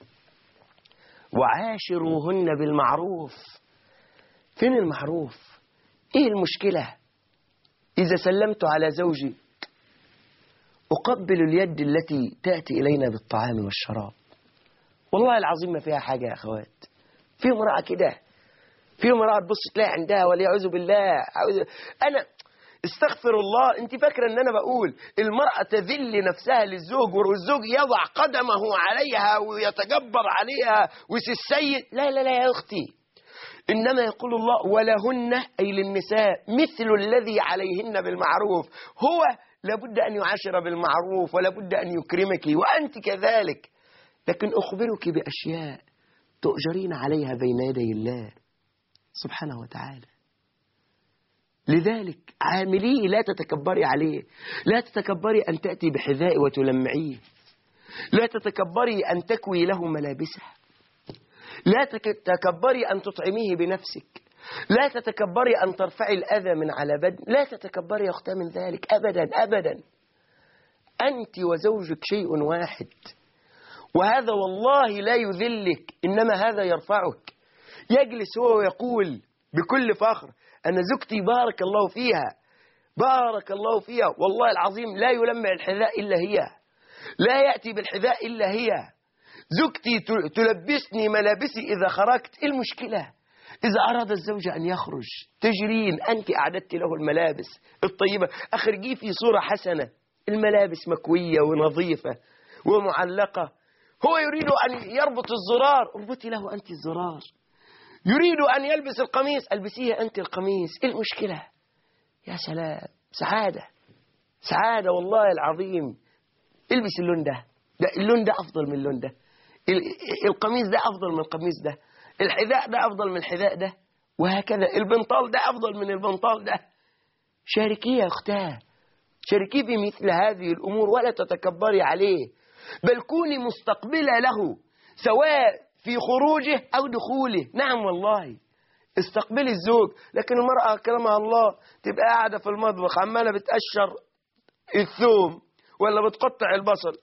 وعاشروهن بالمعروف. فين المعروف؟ إيه المشكلة إذا سلمت على زوجي أقبل اليد التي تأتي إلينا بالطعام والشراب؟ والله العظيم ما فيها حاجة يا أخوات. في امرأة كده، في امرأة تبص تلاقي عندها والعياذ بالله. أنا استغفر الله، أنت فاكرة أن أنا بقول المرأة تذل نفسها للزوج والزوج يضع قدمه عليها ويتجبر عليها وسيد؟ لا لا لا يا أختي، إنما يقول الله ولهن أي للنساء مثل الذي عليهن بالمعروف. هو لابد أن يعاشر بالمعروف ولابد أن يكرمك وأنت كذلك. لكن أخبرك بأشياء تؤجرين عليها بين يدي الله سبحانه وتعالى. لذلك عامليه، لا تتكبري عليه، لا تتكبري أن تأتي بحذاء وتلمعيه، لا تتكبري أن تكوي له ملابسه، لا تتكبري أن تطعميه بنفسك، لا تتكبري أن ترفعي الأذى من على بدن، لا تتكبري يا أختي من ذلك أبدا أبدا. أنت وزوجك شيء واحد، وهذا والله لا يذلك، إنما هذا يرفعك. يجلس هو ويقول بكل فخر أن زوجتي بارك الله فيها بارك الله فيها، والله العظيم لا يلمع الحذاء إلا هي، لا يأتي بالحذاء إلا هي، زوجتي تلبسني ملابسي إذا خرجت. إيه المشكلة؟ إذا أراد الزوج أن يخرج تجرين، أنت أعددت له الملابس الطيبة، أخرجيه في صورة حسنة، الملابس مكوية ونظيفة ومعلقة. هو يريد أن يربط الزرار، اربطي له أنت الزرار. يريد أن يلبس القميص، ألبسيه أنت القميص. إيه المشكلة؟ يا سلام، سعادة سعادة والله العظيم. البس اللون ده، ده اللون ده أفضل من اللون ده، القميص ده أفضل من القميص ده، الحذاء ده أفضل من الحذاء ده، وهكذا البنطال ده أفضل من البنطال ده. شاركيه يا أختاه، شاركيه بمثل هذه الأمور ولا تتكبري عليه، بل كوني مستقبلة له سواء في خروجه أو دخوله. نعم والله استقبلي الزوج. لكن المرأة كرمها الله تبقى قاعدة في المطبخ عمالة بتقشر الثوم ولا بتقطع البصل،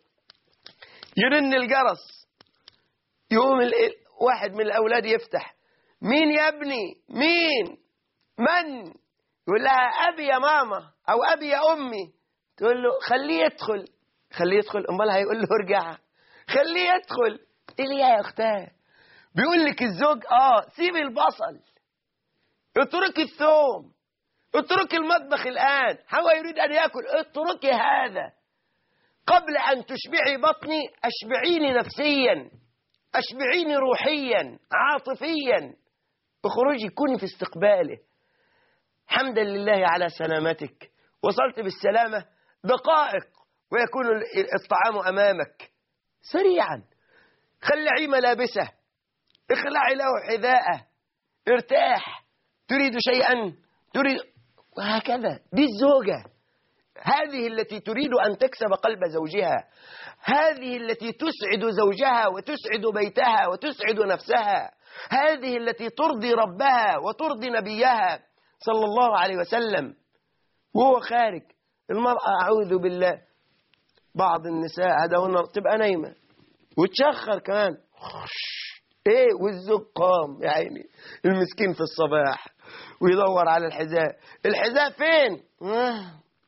يرن الجرس، يقوم واحد من الأولاد يفتح، مين يا ابني؟ مين؟ من؟ يقول لها أبي يا ماما أو أبي يا أمي. تقول له خليه يدخل. خليه يدخل؟ أمال هيقول له ارجع. خليه يدخل. إيه ليه يا أختاه؟ بيقول لك الزوج آه سيبي البصل، اتركي الثوم، اتركي المطبخ الآن، هو يريد أن يأكل، اتركي هذا. قبل أن تشبعي بطني أشبعيني نفسيا، أشبعيني روحيا عاطفيا. اخرجي كوني في استقباله. حمدا لله على سلامتك، وصلت بالسلامة، دقائق ويكون الطعام أمامك سريعا. خلعي ملابسه، اخلعي له حذاءه، ارتاح. تريد شيئا تريد، وهكذا. دي الزوجة، هذه التي تريد أن تكسب قلب زوجها، هذه التي تسعد زوجها وتسعد بيتها وتسعد نفسها، هذه التي ترضي ربها وترضي نبيها صلى الله عليه وسلم. وهو خارج المرأة أعوذ بالله بعض النساء هذا تبقى نايمة وتشخر كمان ايه، والزوج قام يا عيني المسكين في الصباح ويدور على الحذاء. الحذاء فين؟ آه.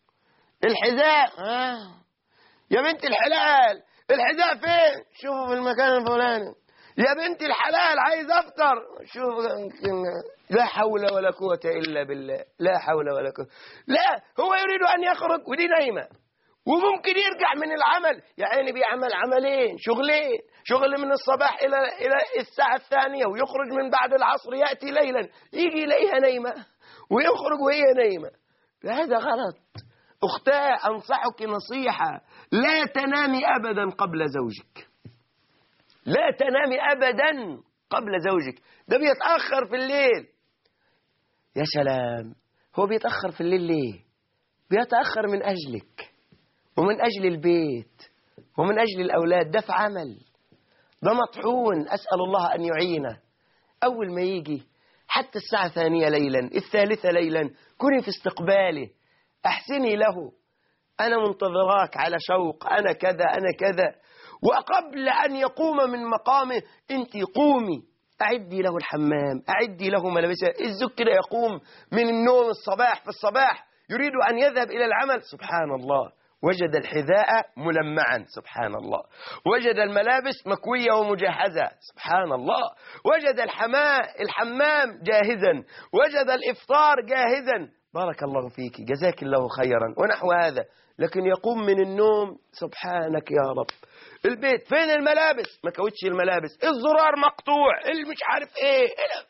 الحذاء آه. يا بنت الحلال الحذاء فين؟ شوفوا في المكان الفلاني. يا بنت الحلال عايز افطر. شوف، لا حول ولا قوة الا بالله، لا حول ولا قوة. لا، هو يريد ان يخرج ودي نايمة، وممكن يرجع من العمل يا عيني بيعمل عملين شغلين، شغل من الصباح الى الى الساعة الثانية، ويخرج من بعد العصر، يأتي ليلا يجي يلاقيها نايمة ويخرج وهي نايمة. هذا غلط. أختاه أنصحك نصيحة، لا تنامي أبدا قبل زوجك، لا تنامي أبدا قبل زوجك. ده بيتأخر في الليل. يا سلام، هو بيتأخر في الليل ليه؟ بيتأخر من أجلك ومن أجل البيت ومن أجل الأولاد. ده في عمل، ده مطحون، أسأل الله أن يعينه. أول ما يجي حتى الساعة الثانية ليلا الثالثة ليلا كوني في استقباله، أحسني له، أنا منتظراك على شوق، أنا كذا أنا كذا. وقبل أن يقوم من مقامه أنت قومي، أعدي له الحمام، أعدي له ملابسه. الزوج كده يقوم من النوم الصباح في الصباح يريد أن يذهب إلى العمل، سبحان الله، وجد الحذاء ملمعا، سبحان الله، وجد الملابس مكوية ومجهزة، سبحان الله، وجد الحماء الحمام جاهزا، وجد الإفطار جاهزا. بارك الله فيك، جزاك الله خيرا، ونحو هذا. لكن يقوم من النوم، سبحانك يا رب، البيت فين الملابس؟ ما كوتش الملابس، الزرار مقطوع، اللي مش عارف ايه.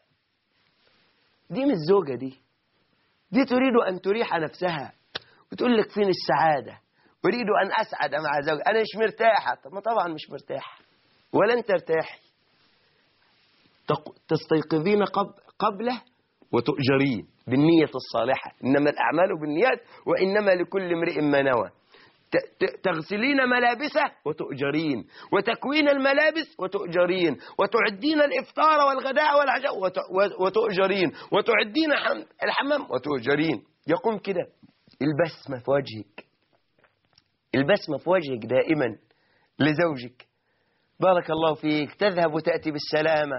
دي مش زوجة، دي دي تريد أن تريح نفسها وتقول لك فين السعادة، أريد أن أسعد مع زوجي، أنا مش مرتاحة. طب ما طبعا مش مرتاحة ولن ترتاحي. تستيقظين قبله وتؤجرين بالنية الصالحة، إنما الأعمال بالنيات وإنما لكل امرئ ما نوى. تغسلين ملابسه وتؤجرين، وتكوين الملابس وتؤجرين، وتعدين الإفطار والغداء والعشاء وتؤجرين، وتعدين الحمام وتؤجرين. يقوم كده البسمة في وجهك، البسمة في وجهك دائما لزوجك. بارك الله فيك، تذهب وتأتي بالسلامة،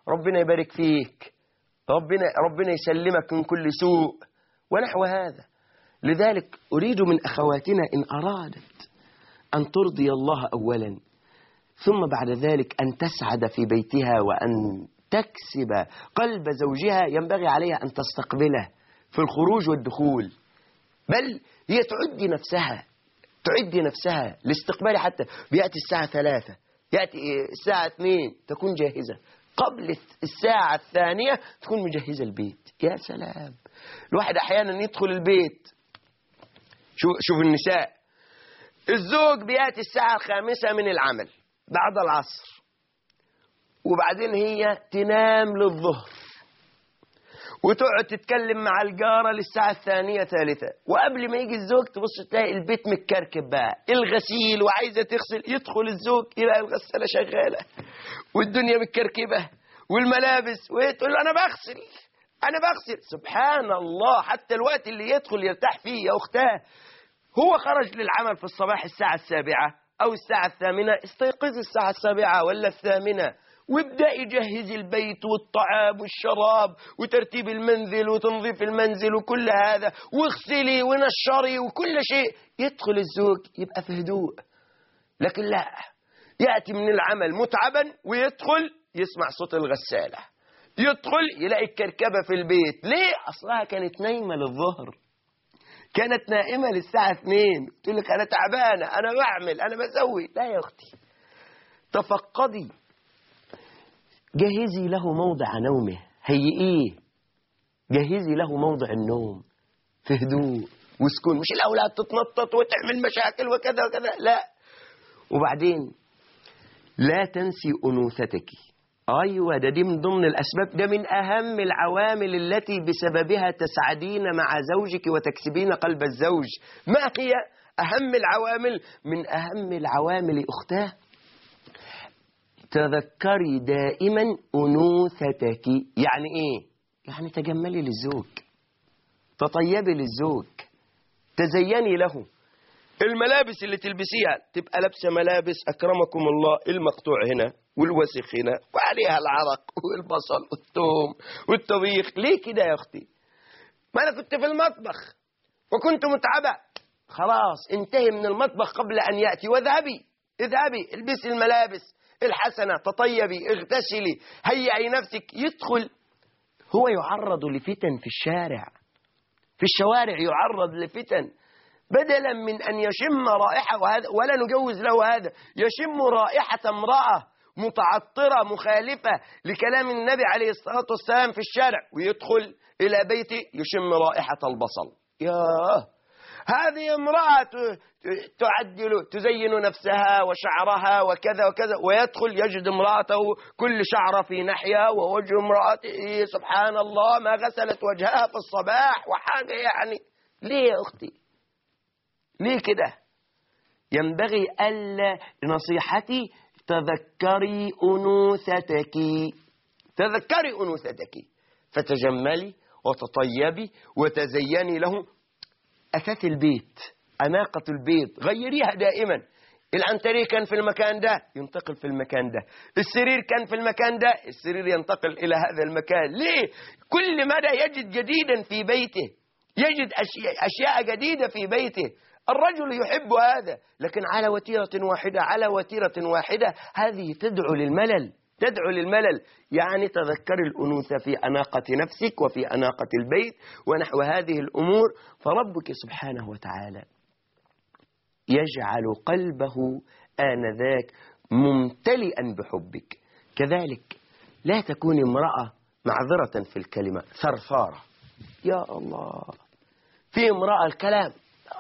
ربنا يبارك فيك، ربنا ربنا يسلمك من كل سوء ونحو هذا. لذلك أريد من أخواتنا إن أرادت أن ترضي الله أولا، ثم بعد ذلك أن تسعد في بيتها وأن تكسب قلب زوجها، ينبغي عليها أن تستقبله في الخروج والدخول، بل هي تعدي نفسها تعدي نفسها لاستقبال. حتى بيأتي الساعة ثلاثة، يأتي الساعة اثنين تكون جاهزة، قبل الساعة الثانية تكون مجهزة البيت. يا سلام، الواحد أحيانا يدخل البيت، شوف, شوف النساء، الزوج بيأتي الساعة الخامسة من العمل بعد العصر، وبعدين هي تنام للظهر وتقعد تتكلم مع الجارة للساعة الثانية ثالثة، وقبل ما يجي الزوج تبص تلاقي البيت متكركب بقى، الغسيل وعايزة تغسل، يدخل الزوج يلاقي الغسالة شغالة والدنيا متكركبة والملابس، وتقول له أنا بغسل أنا بغسل. سبحان الله، حتى الوقت اللي يدخل يرتاح فيه يا أختاه، هو خرج للعمل في الصباح الساعة السابعة أو الساعة الثامنة، استيقظ الساعة السابعة ولا الثامنة وابدأ يجهز البيت والطعام والشراب وترتيب المنزل وتنظيف المنزل وكل هذا، واغسلي ونشري وكل شيء. يدخل الزوج يبقى في هدوء، لكن لا، يأتي من العمل متعبا ويدخل يسمع صوت الغسالة، يدخل يلاقي الكركبة في البيت. ليه؟ أصلها كانت نايمة للظهر، كانت نائمة للساعة اثنين، تقول لك أنا تعبانة، أنا بعمل، أنا بسوي. لا يا أختي، تفقدي، جهزي له موضع نومه، هيئيه، جهزي له موضع النوم في هدوء وسكون، مش الأولاد تتنطط وتعمل مشاكل وكذا وكذا، لا. وبعدين لا تنسي أنوثتك. أيوة، ده دي من ضمن الأسباب، ده من أهم العوامل التي بسببها تسعدين مع زوجك وتكسبين قلب الزوج. ما هي أهم العوامل؟ من أهم العوامل أختاه، تذكري دائما أنوثتك. يعني إيه؟ يعني تجملي للزوج، تطيبي للزوج، تزيني له. الملابس اللي تلبسيها تبقى لابسة ملابس أكرمكم الله المقطوع هنا والوسخ هنا وعليها العرق والبصل والثوم والطبيخ. ليه كده يا أختي؟ ما أنا كنت في المطبخ وكنت متعبة، خلاص انتهي من المطبخ قبل أن يأتي، واذهبي اذهبي البسي الملابس الحسنة، تطيبي، اغتسلي، هيئي نفسك. يدخل هو يعرض لفتن في الشارع، في الشوارع يعرض لفتن، بدلا من أن يشم رائحة، وهذا ولا نجوز له هذا، يشم رائحة امرأة متعطرة مخالفة لكلام النبي عليه الصلاة والسلام في الشارع، ويدخل إلى بيته يشم رائحة البصل. ياه، هذه امرأة تعدل تزين نفسها وشعرها وكذا وكذا، ويدخل يجد امرأته كل شعر في ناحية ووجه امرأته سبحان الله ما غسلت وجهها في الصباح وحاجة. يعني ليه يا أختي؟ ليه كده؟ ينبغي ألا، نصيحتي تذكري أنوثتك، تذكري أنوثتك، فتجملي وتطيبي وتزيني له. أثاث البيت، أناقة البيت، غيريها دائما. العنتري كان في المكان ده ينتقل في المكان ده، السرير كان في المكان ده السرير ينتقل إلى هذا المكان. ليه؟ كل مدى يجد جديدا في بيته، يجد أشياء, أشياء جديدة في بيته. الرجل يحب هذا، لكن على وتيرة واحدة على وتيرة واحدة هذه تدعو للملل، تدعو للملل. يعني تذكر الأنوثة في أناقة نفسك وفي أناقة البيت ونحو هذه الأمور، فربك سبحانه وتعالى يجعل قلبه آنذاك ممتلئا بحبك. كذلك لا تكون امرأة، معذرة في الكلمة، ثرثارة. يا الله، في امرأة الكلام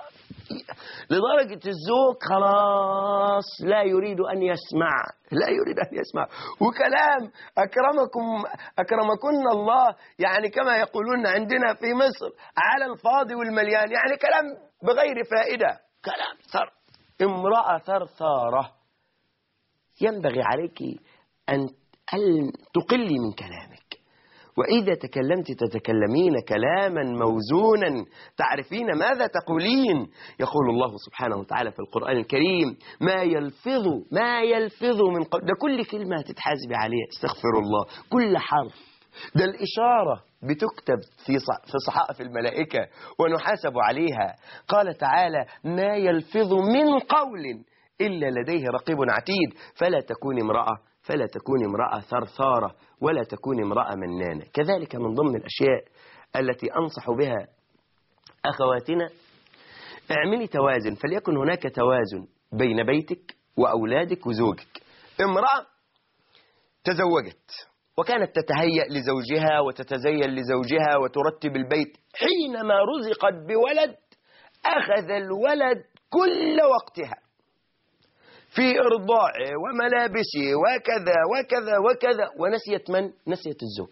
لدرجة الزوج خلاص لا يريد أن يسمع، لا يريد أن يسمع، وكلام أكرمكم أكرمكن الله، يعني كما يقولون عندنا في مصر على الفاضي والمليان، يعني كلام بغير فائدة، كلام ثر. امرأة ثرثارة، ينبغي عليك أن تقلي من كلامك وإذا تكلمت تتكلمين كلاما موزونا تعرفين ماذا تقولين. يقول الله سبحانه وتعالى في القرآن الكريم ما يلفظ ما يلفظ من قول، ده كل كلمة هتتحاسبي عليها، استغفر الله، كل حرف، ده الإشارة بتكتب في في صحائف الملائكة ونحاسب عليها. قال تعالى ما يلفظ من قول إلا لديه رقيب عتيد. فلا تكوني امرأة فلا تكوني امرأة ثرثارة ولا تكوني امرأة منانة. كذلك من ضمن الأشياء التي أنصح بها أخواتنا، اعملي توازن، فليكن هناك توازن بين بيتك وأولادك وزوجك. امرأة تزوجت وكانت تتهيأ لزوجها وتتزين لزوجها وترتب البيت، حينما رزقت بولد أخذ الولد كل وقتها في إرضاعه وملابسه وكذا وكذا وكذا، ونسيت من؟ نسيت الزوج،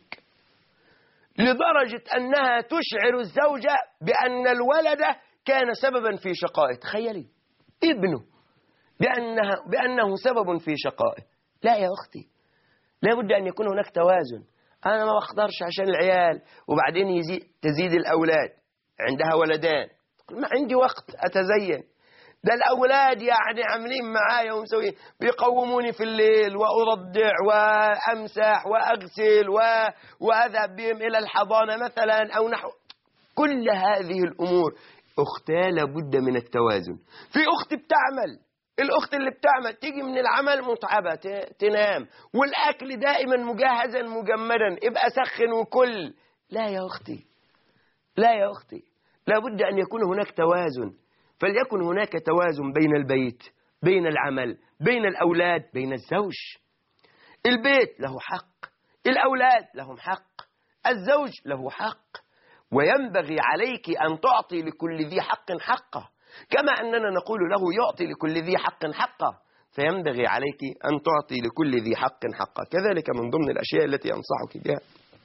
لدرجة أنها تشعر الزوجة بأن الولد كان سببا في شقائه. تخيلي ابنه بأنها بأنه سبب في شقائه. لا يا أختي، لا بد أن يكون هناك توازن. أنا ما بقدرش عشان العيال، وبعدين يزيد تزيد الأولاد، عندها ولدان، ما عندي وقت أتزين، ده الأولاد يعني عاملين معايا ومسوين، بيقوموني في الليل وأرضع وأمسح وأغسل و... وأذهب بهم إلى الحضانة مثلا أو نحو كل هذه الأمور. أختها لابد من التوازن. في أخت بتعمل، الأخت اللي بتعمل تيجي من العمل متعبة تنام، والأكل دائما مجهزا مجمدا، ابقى سخن وكل. لا يا أختي، لا يا أختي، لابد أن يكون هناك توازن. فليكن هناك توازن بين البيت، بين العمل، بين الأولاد، بين الزوج. البيت له حق، الأولاد لهم حق، الزوج له حق، وينبغي عليك أن تعطي لكل ذي حق حقه، كما أننا نقول له يعطي لكل ذي حق حقه، فينبغي عليك أن تعطي لكل ذي حق حقه. كذلك من ضمن الأشياء التي أنصحك بها،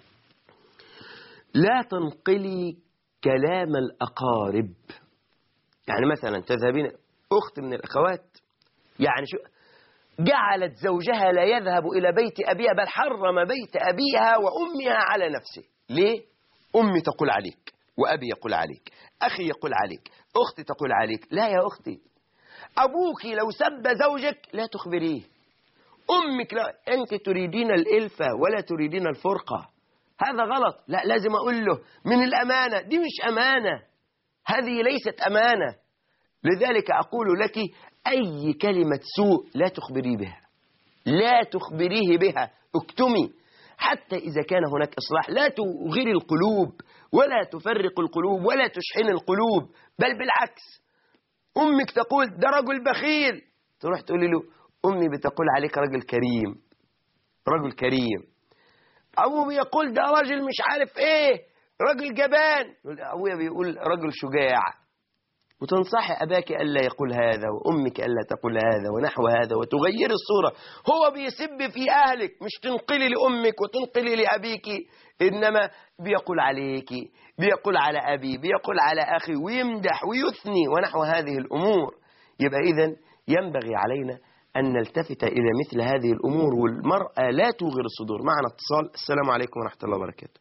لا تنقلي كلام الأقارب. يعني مثلا تذهبين أخت من الأخوات يعني شو جعلت زوجها لا يذهب إلى بيت أبيها، بل حرم بيت أبيها وأمها على نفسه. ليه؟ أمي تقول عليك، وأبي يقول عليك، أخي يقول عليك، أختي تقول عليك. لا يا أختي، أبوك لو سب زوجك لا تخبريه، أمك لا، أنت تريدين الإلفة ولا تريدين الفرقة، هذا غلط. لا، لازم أقول له من الأمانة، دي مش أمانة، هذه ليست أمانة. لذلك أقول لك أي كلمة سوء لا تخبري بها، لا تخبريه بها، اكتمي. حتى إذا كان هناك إصلاح لا تغير القلوب ولا تفرق القلوب ولا تشحن القلوب، بل بالعكس. أمك تقول ده رجل بخيل، تروح تقولي له أمي بتقول عليك رجل كريم، رجل كريم. أبوه يقول ده راجل مش عارف إيه، رجل جبان، أبويا بيقول رجل شجاع. وتنصحي أباك ألا يقول هذا وأمك ألا تقول هذا ونحو هذا، وتغير الصورة. هو بيسب في أهلك، مش تنقلي لأمك وتنقلي لأبيك، إنما بيقول عليك، بيقول على أبي، بيقول على أخي، ويمدح ويثني ونحو هذه الأمور. يبقى إذن ينبغي علينا أن نلتفت إلى مثل هذه الأمور، والمرأة لا توغر الصدور. معنا اتصال. السلام عليكم ورحمة الله وبركاته.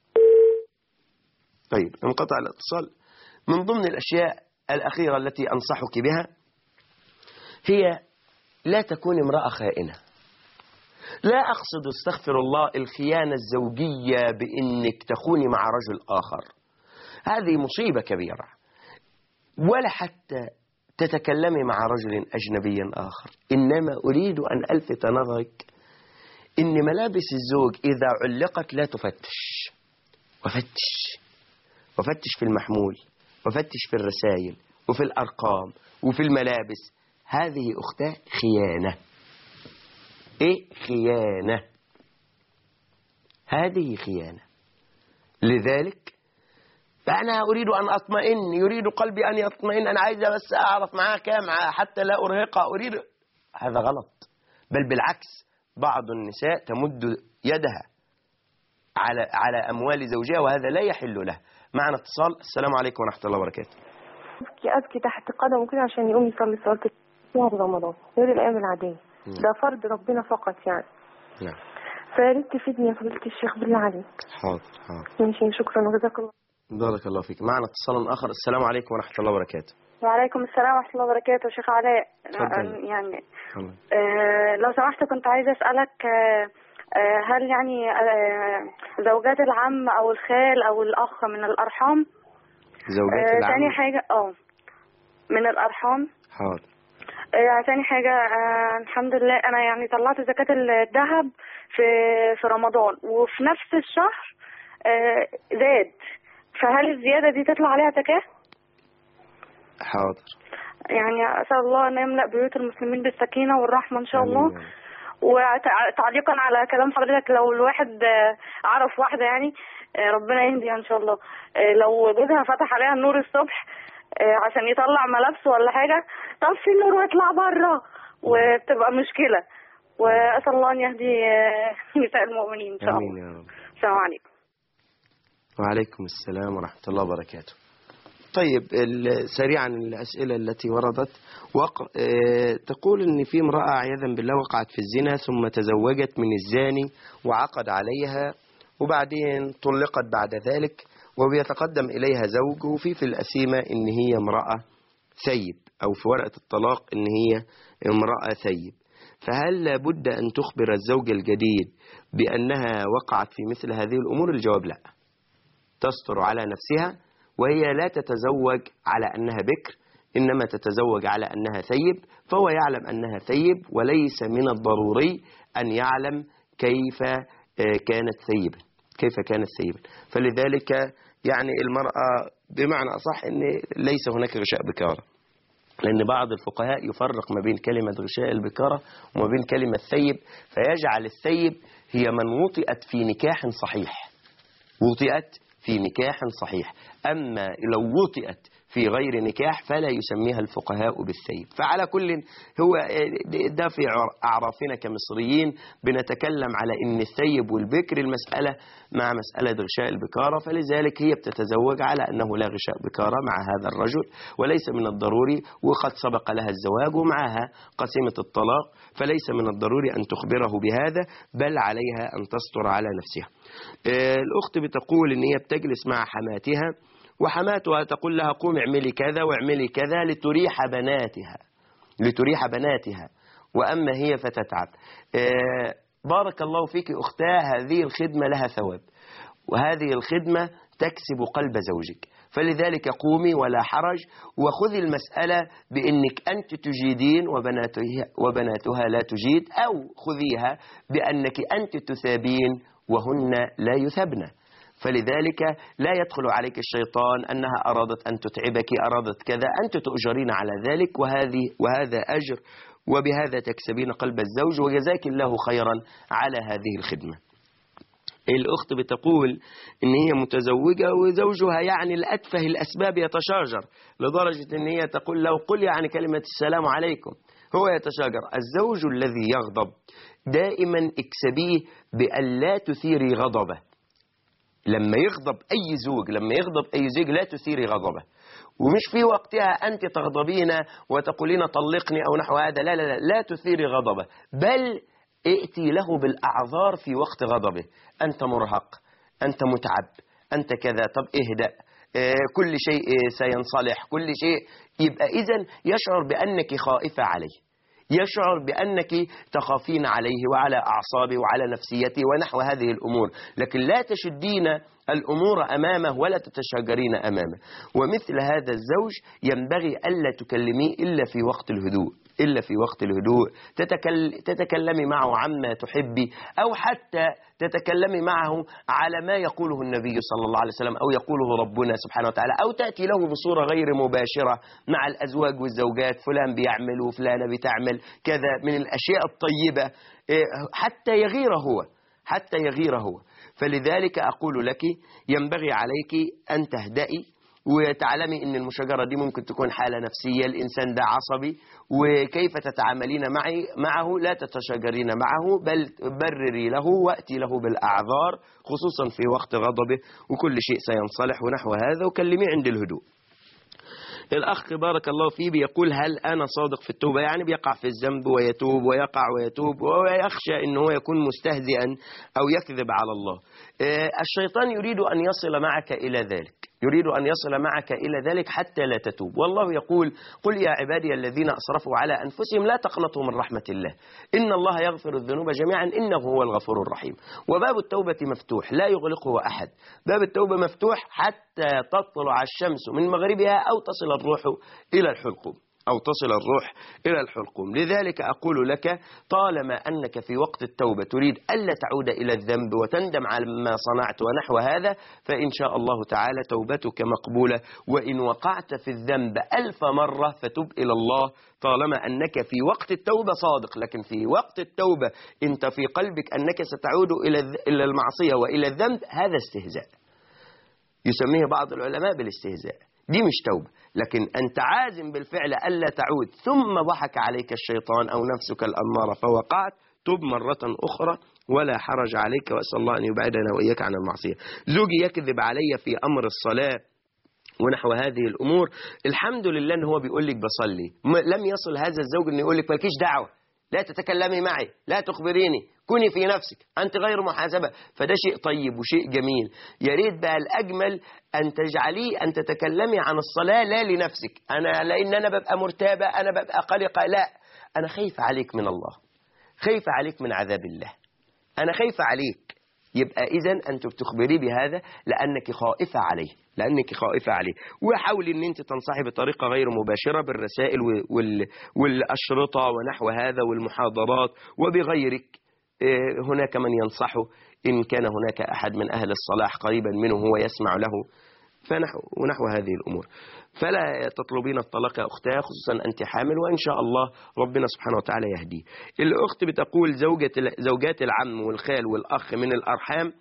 طيب، انقطع الاتصال. من ضمن الأشياء الأخيرة التي أنصحك بها هي لا تكون امرأة خائنة. لا أقصد استغفر الله الخيانة الزوجية بأنك تخوني مع رجل آخر، هذه مصيبة كبيرة، ولا حتى تتكلمي مع رجل أجنبي آخر. إنما أريد أن ألفت نظرك إن ملابس الزوج إذا علقت لا تفتش، وفتش وفتش في المحمول، وفتش في الرسائل وفي الأرقام وفي الملابس. هذه أختاه خيانة. إيه خيانة؟ هذه خيانة. لذلك فأنا أريد أن أطمئن، يريد قلبي أن يطمئن، أنا عايزة بس أعرف معاه كام حتى لا أرهقها، أريد. هذا غلط، بل بالعكس، بعض النساء تمد يدها على على أموال زوجها، وهذا لا يحل له. معنا اتصال. السلام عليكم ورحمة الله وبركاته. أبكي أبكي تحت قدمه كده عشان يقوم يصلي صلاة شهر رمضان غير الأيام العادية. ده فرض ربنا فقط يعني. نعم. فياريت تفيدني يا فضيلة الشيخ بالله عليك. حاضر حاضر. ماشي، شكرا وجزاك الله. بارك الله فيك. معنا اتصال آخر. السلام عليكم ورحمة الله وبركاته. وعليكم السلام ورحمة الله وبركاته. شيخ علاء، تفضل. يعني تفضل. آه لو سمحت كنت عايزة أسألك آه آه هل يعني آه زوجات العم أو الخال أو الأخ من الأرحام؟ زوجات آه العم. تاني حاجة اه من الأرحام. حاضر. آه تاني حاجة آه الحمد لله أنا يعني طلعت زكاة الذهب في في رمضان، وفي نفس الشهر آه زاد، فهل الزيادة دي تطلع عليها زكاة؟ حاضر. يعني أسأل الله أن يملأ بيوت المسلمين بالسكينة والرحمة إن شاء الله. آمين. وتعليقا على كلام حضرتك، لو الواحد عرف واحدة يعني ربنا يهديها إن شاء الله، لو جوزها فتح عليها النور الصبح عشان يطلع ملابسه ولا حاجة، طفي النور واطلع بره وتبقى مشكلة. وأسأل الله أن يهدي نساء المؤمنين إن شاء الله. آمين يا رب. السلام عليكم. وعليكم السلام ورحمة الله وبركاته. طيب سريعا الأسئلة التي وردت. وق... اه... تقول أن في امرأة عياذا بالله وقعت في الزنا ثم تزوجت من الزاني وعقد عليها وبعدين طلقت بعد ذلك، وبيتقدم إليها زوج وفي في الأسيمة أن هي امرأة ثيب، أو في ورقة الطلاق أن هي امرأة ثيب، فهل لابد أن تخبر الزوج الجديد بأنها وقعت في مثل هذه الأمور؟ الجواب لا، تستر على نفسها، وهي لا تتزوج على أنها بكر، إنما تتزوج على أنها ثيب، فهو يعلم أنها ثيب وليس من الضروري أن يعلم كيف كانت ثيبا كيف كانت ثيبا فلذلك يعني المرأة بمعنى أصح أن ليس هناك غشاء بكارة، لأن بعض الفقهاء يفرق ما بين كلمة غشاء البكارة وما بين كلمة ثيب، فيجعل الثيب هي من وطئت في نكاح صحيح وطئت في نكاح صحيح، أما لو وطئت في غير نكاح فلا يسميها الفقهاء بالثيب. فعلى كل هو ده في أعرافنا كمصريين بنتكلم على أن الثيب والبكر المسألة مع مسألة غشاء البكارة، فلذلك هي بتتزوج على أنه لا غشاء بكارة مع هذا الرجل، وليس من الضروري، وقد سبق لها الزواج ومعها قسيمة الطلاق، فليس من الضروري أن تخبره بهذا، بل عليها أن تستر على نفسها. الأخت بتقول أن هي بتجلس مع حماتها، وحماتها تقول لها قوم اعملي كذا واعملي كذا لتريح بناتها لتريح بناتها وأما هي فتتعب. آه بارك الله فيك أختاه، هذه الخدمة لها ثواب، وهذه الخدمة تكسب قلب زوجك، فلذلك قومي ولا حرج، وخذي المسألة بأنك أنت تجيدين وبناتها, وبناتها لا تجيد، أو خذيها بأنك أنت تثابين وهن لا يثبن، فلذلك لا يدخل عليك الشيطان أنها أرادت أن تتعبك، أرادت كذا، أنت تؤجرين على ذلك، وهذه وهذا أجر، وبهذا تكسبين قلب الزوج، وجزاك الله خيرا على هذه الخدمة. الأخت بتقول إن هي متزوجة وزوجها يعني لأتفه الأسباب يتشاجر، لدرجة إن هي تقول له قل يعني كلمة السلام عليكم، هو يتشاجر. الزوج الذي يغضب دائما اكسبيه بأن لا تثيري غضبه. لما يغضب أي زوج لما يغضب أي زوج لا تثيري غضبه، ومش في وقتها أنت تغضبين وتقولين طلقني أو نحو هذا، لا لا لا, لا تثيري غضبه، بل ائتي له بالأعذار في وقت غضبه، أنت مرهق، أنت متعب، أنت كذا، طب اهدأ، اه كل شيء سينصلح، كل شيء، يبقى إذن يشعر بأنك خائفة عليه، يشعر بأنك تخافين عليه وعلى أعصابه وعلى نفسيته ونحو هذه الأمور، لكن لا تشدين الأمور أمامه ولا تتشاجرين أمامه. ومثل هذا الزوج ينبغي ألا تكلميه إلا في وقت الهدوء إلا في وقت الهدوء تتكل... تتكلمي معه عما تحبي، أو حتى تتكلمي معه على ما يقوله النبي صلى الله عليه وسلم أو يقوله ربنا سبحانه وتعالى، أو تأتي له بصورة غير مباشرة مع الأزواج والزوجات، فلان بيعمل وفلانة بتعمل كذا من الأشياء الطيبة حتى يغير هو حتى يغير هو فلذلك أقول لك ينبغي عليك أن تهدئي وتعلمي أن المشاجرة دي ممكن تكون حالة نفسية، الإنسان ده عصبي، وكيف تتعاملين معي معه لا تتشاجرين معه، بل برري له وأتي له بالأعذار خصوصا في وقت غضبه، وكل شيء سينصلح ونحو هذا، وكلمي عند الهدوء. الأخ بارك الله فيه بيقول هل أنا صادق في التوبة؟ يعني بيقع في الذنب ويتوب ويقع ويتوب ويخشى إن هو يكون مستهزئا أو يكذب على الله. الشيطان يريد أن يصل معك إلى ذلك، يريد أن يصل معك إلى ذلك حتى لا تتوب. والله يقول قل يا عبادي الذين أسرفوا على أنفسهم لا تقنطوا من رحمة الله إن الله يغفر الذنوب جميعا إنه هو الغفور الرحيم. وباب التوبة مفتوح لا يغلقه أحد، باب التوبة مفتوح حتى تطلع الشمس من مغربها أو تصل الروح إلى الحلقوم أو تصل الروح إلى الحلقوم. لذلك أقول لك طالما أنك في وقت التوبة تريد ألا تعود إلى الذنب وتندم على ما صنعت ونحو هذا، فإن شاء الله تعالى توبتك مقبولة. وإن وقعت في الذنب ألف مرة فتب إلى الله طالما أنك في وقت التوبة صادق. لكن في وقت التوبة أنت في قلبك أنك ستعود إلى المعصية وإلى الذنب، هذا استهزاء، يسميه بعض العلماء بالاستهزاء. دي مش توبة. لكن أنت عازم بالفعل ألا تعود ثم ضحك عليك الشيطان أو نفسك الأمارة فوقعت، تب مرة أخرى ولا حرج عليك، وأسأل الله أن يبعدنا وإياك عن المعصية. زوجي يكذب علي في أمر الصلاة ونحو هذه الأمور، الحمد لله أنه هو بيقول لك بصلي. لم يصل هذا الزوج أنه يقول لك مالكيش دعوة، لا تتكلمي معي، لا تخبريني، كوني في نفسك، أنت غير محاسبة. فده شيء طيب وشيء جميل. يا ريت بقى الأجمل أن تجعليه أن تتكلمي عن الصلاة لا لنفسك، أنا لأن أنا ببقى مرتابة، أنا ببقى قلقة، لا، أنا خايفة عليك من الله، خايفة عليك من عذاب الله، أنا خايفة عليك. يبقى إذن أنت بتخبري بهذا لأنك خائفة عليه، لأنك خائفة عليه. وحاولي أن أنت تنصحي بطريقة غير مباشرة بالرسائل والأشرطة ونحو هذا والمحاضرات وبغيرك. هناك من ينصحه إن كان هناك أحد من أهل الصلاح قريبا منه هو يسمع له فنحو ونحو هذه الأمور. فلا تطلبين الطلاق يا أختها، خصوصا أنت حامل، وإن شاء الله ربنا سبحانه وتعالى يهديه. الأخت بتقول زوجة زوجات العم والخال والأخ من الأرحام،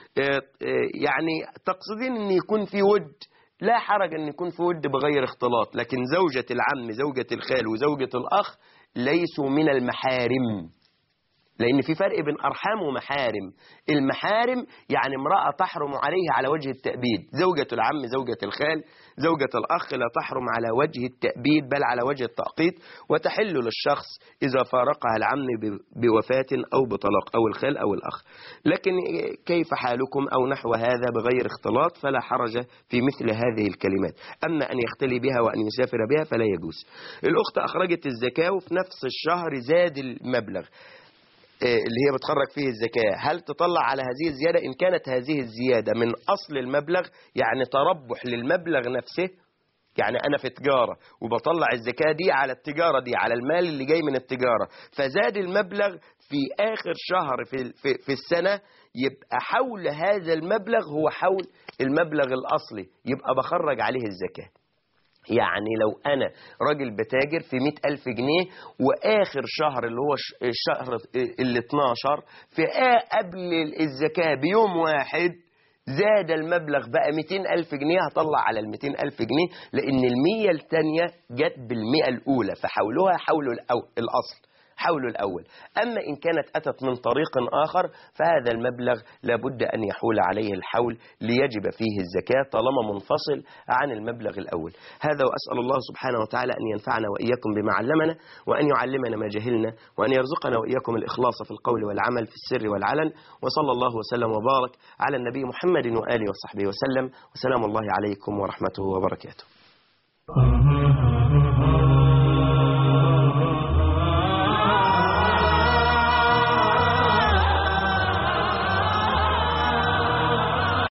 يعني تقصدين أن يكون في ود، لا حرج أن يكون في ود بغير اختلاط، لكن زوجة العم زوجة الخال وزوجة الأخ ليسوا من المحارم، لأن في فرق بين أرحام ومحارم. المحارم يعني امرأة تحرم عليه على وجه التأبيد، زوجة العم زوجة الخال زوجة الأخ لا تحرم على وجه التأبيد بل على وجه التأقيت، وتحل للشخص إذا فارقها العم بوفاة أو بطلاق أو الخال أو الأخ. لكن كيف حالكم أو نحو هذا بغير اختلاط فلا حرج في مثل هذه الكلمات. أما أن يختلي بها وأن يسافر بها فلا يجوز. الأخت أخرجت الزكاة وفي نفس الشهر زاد المبلغ اللي هي بتخرج فيه الزكاة، هل تطلع على هذه الزيادة؟ إن كانت هذه الزيادة من أصل المبلغ يعني تربح للمبلغ نفسه، يعني أنا في تجارة وبطلع الزكاة دي على التجارة دي، على المال اللي جاي من التجارة، فزاد المبلغ في آخر شهر في, في, في السنة، يبقى حول هذا المبلغ هو حول المبلغ الأصلي، يبقى بخرج عليه الزكاة. يعني لو أنا راجل بتاجر في مئة ألف جنيه وآخر شهر اللي هو الشهر ال اثناشر في قبل الزكاة بيوم واحد زاد المبلغ بقى مئتين ألف جنيه، هطلع على ال مئتين ألف جنيه لأن المية الثانية جت بالمئة الأولى فحولوها حول الأصل حول الأول. أما إن كانت أتت من طريق آخر فهذا المبلغ لابد أن يحول عليه الحول ليجب فيه الزكاة طالما منفصل عن المبلغ الأول. هذا وأسأل الله سبحانه وتعالى أن ينفعنا وإياكم بما علمنا، وأن يعلمنا ما جهلنا، وأن يرزقنا وإياكم الإخلاص في القول والعمل في السر والعلن. وصلى الله وسلم وبارك على النبي محمد وآله وصحبه وسلم، وسلام الله عليكم ورحمته وبركاته.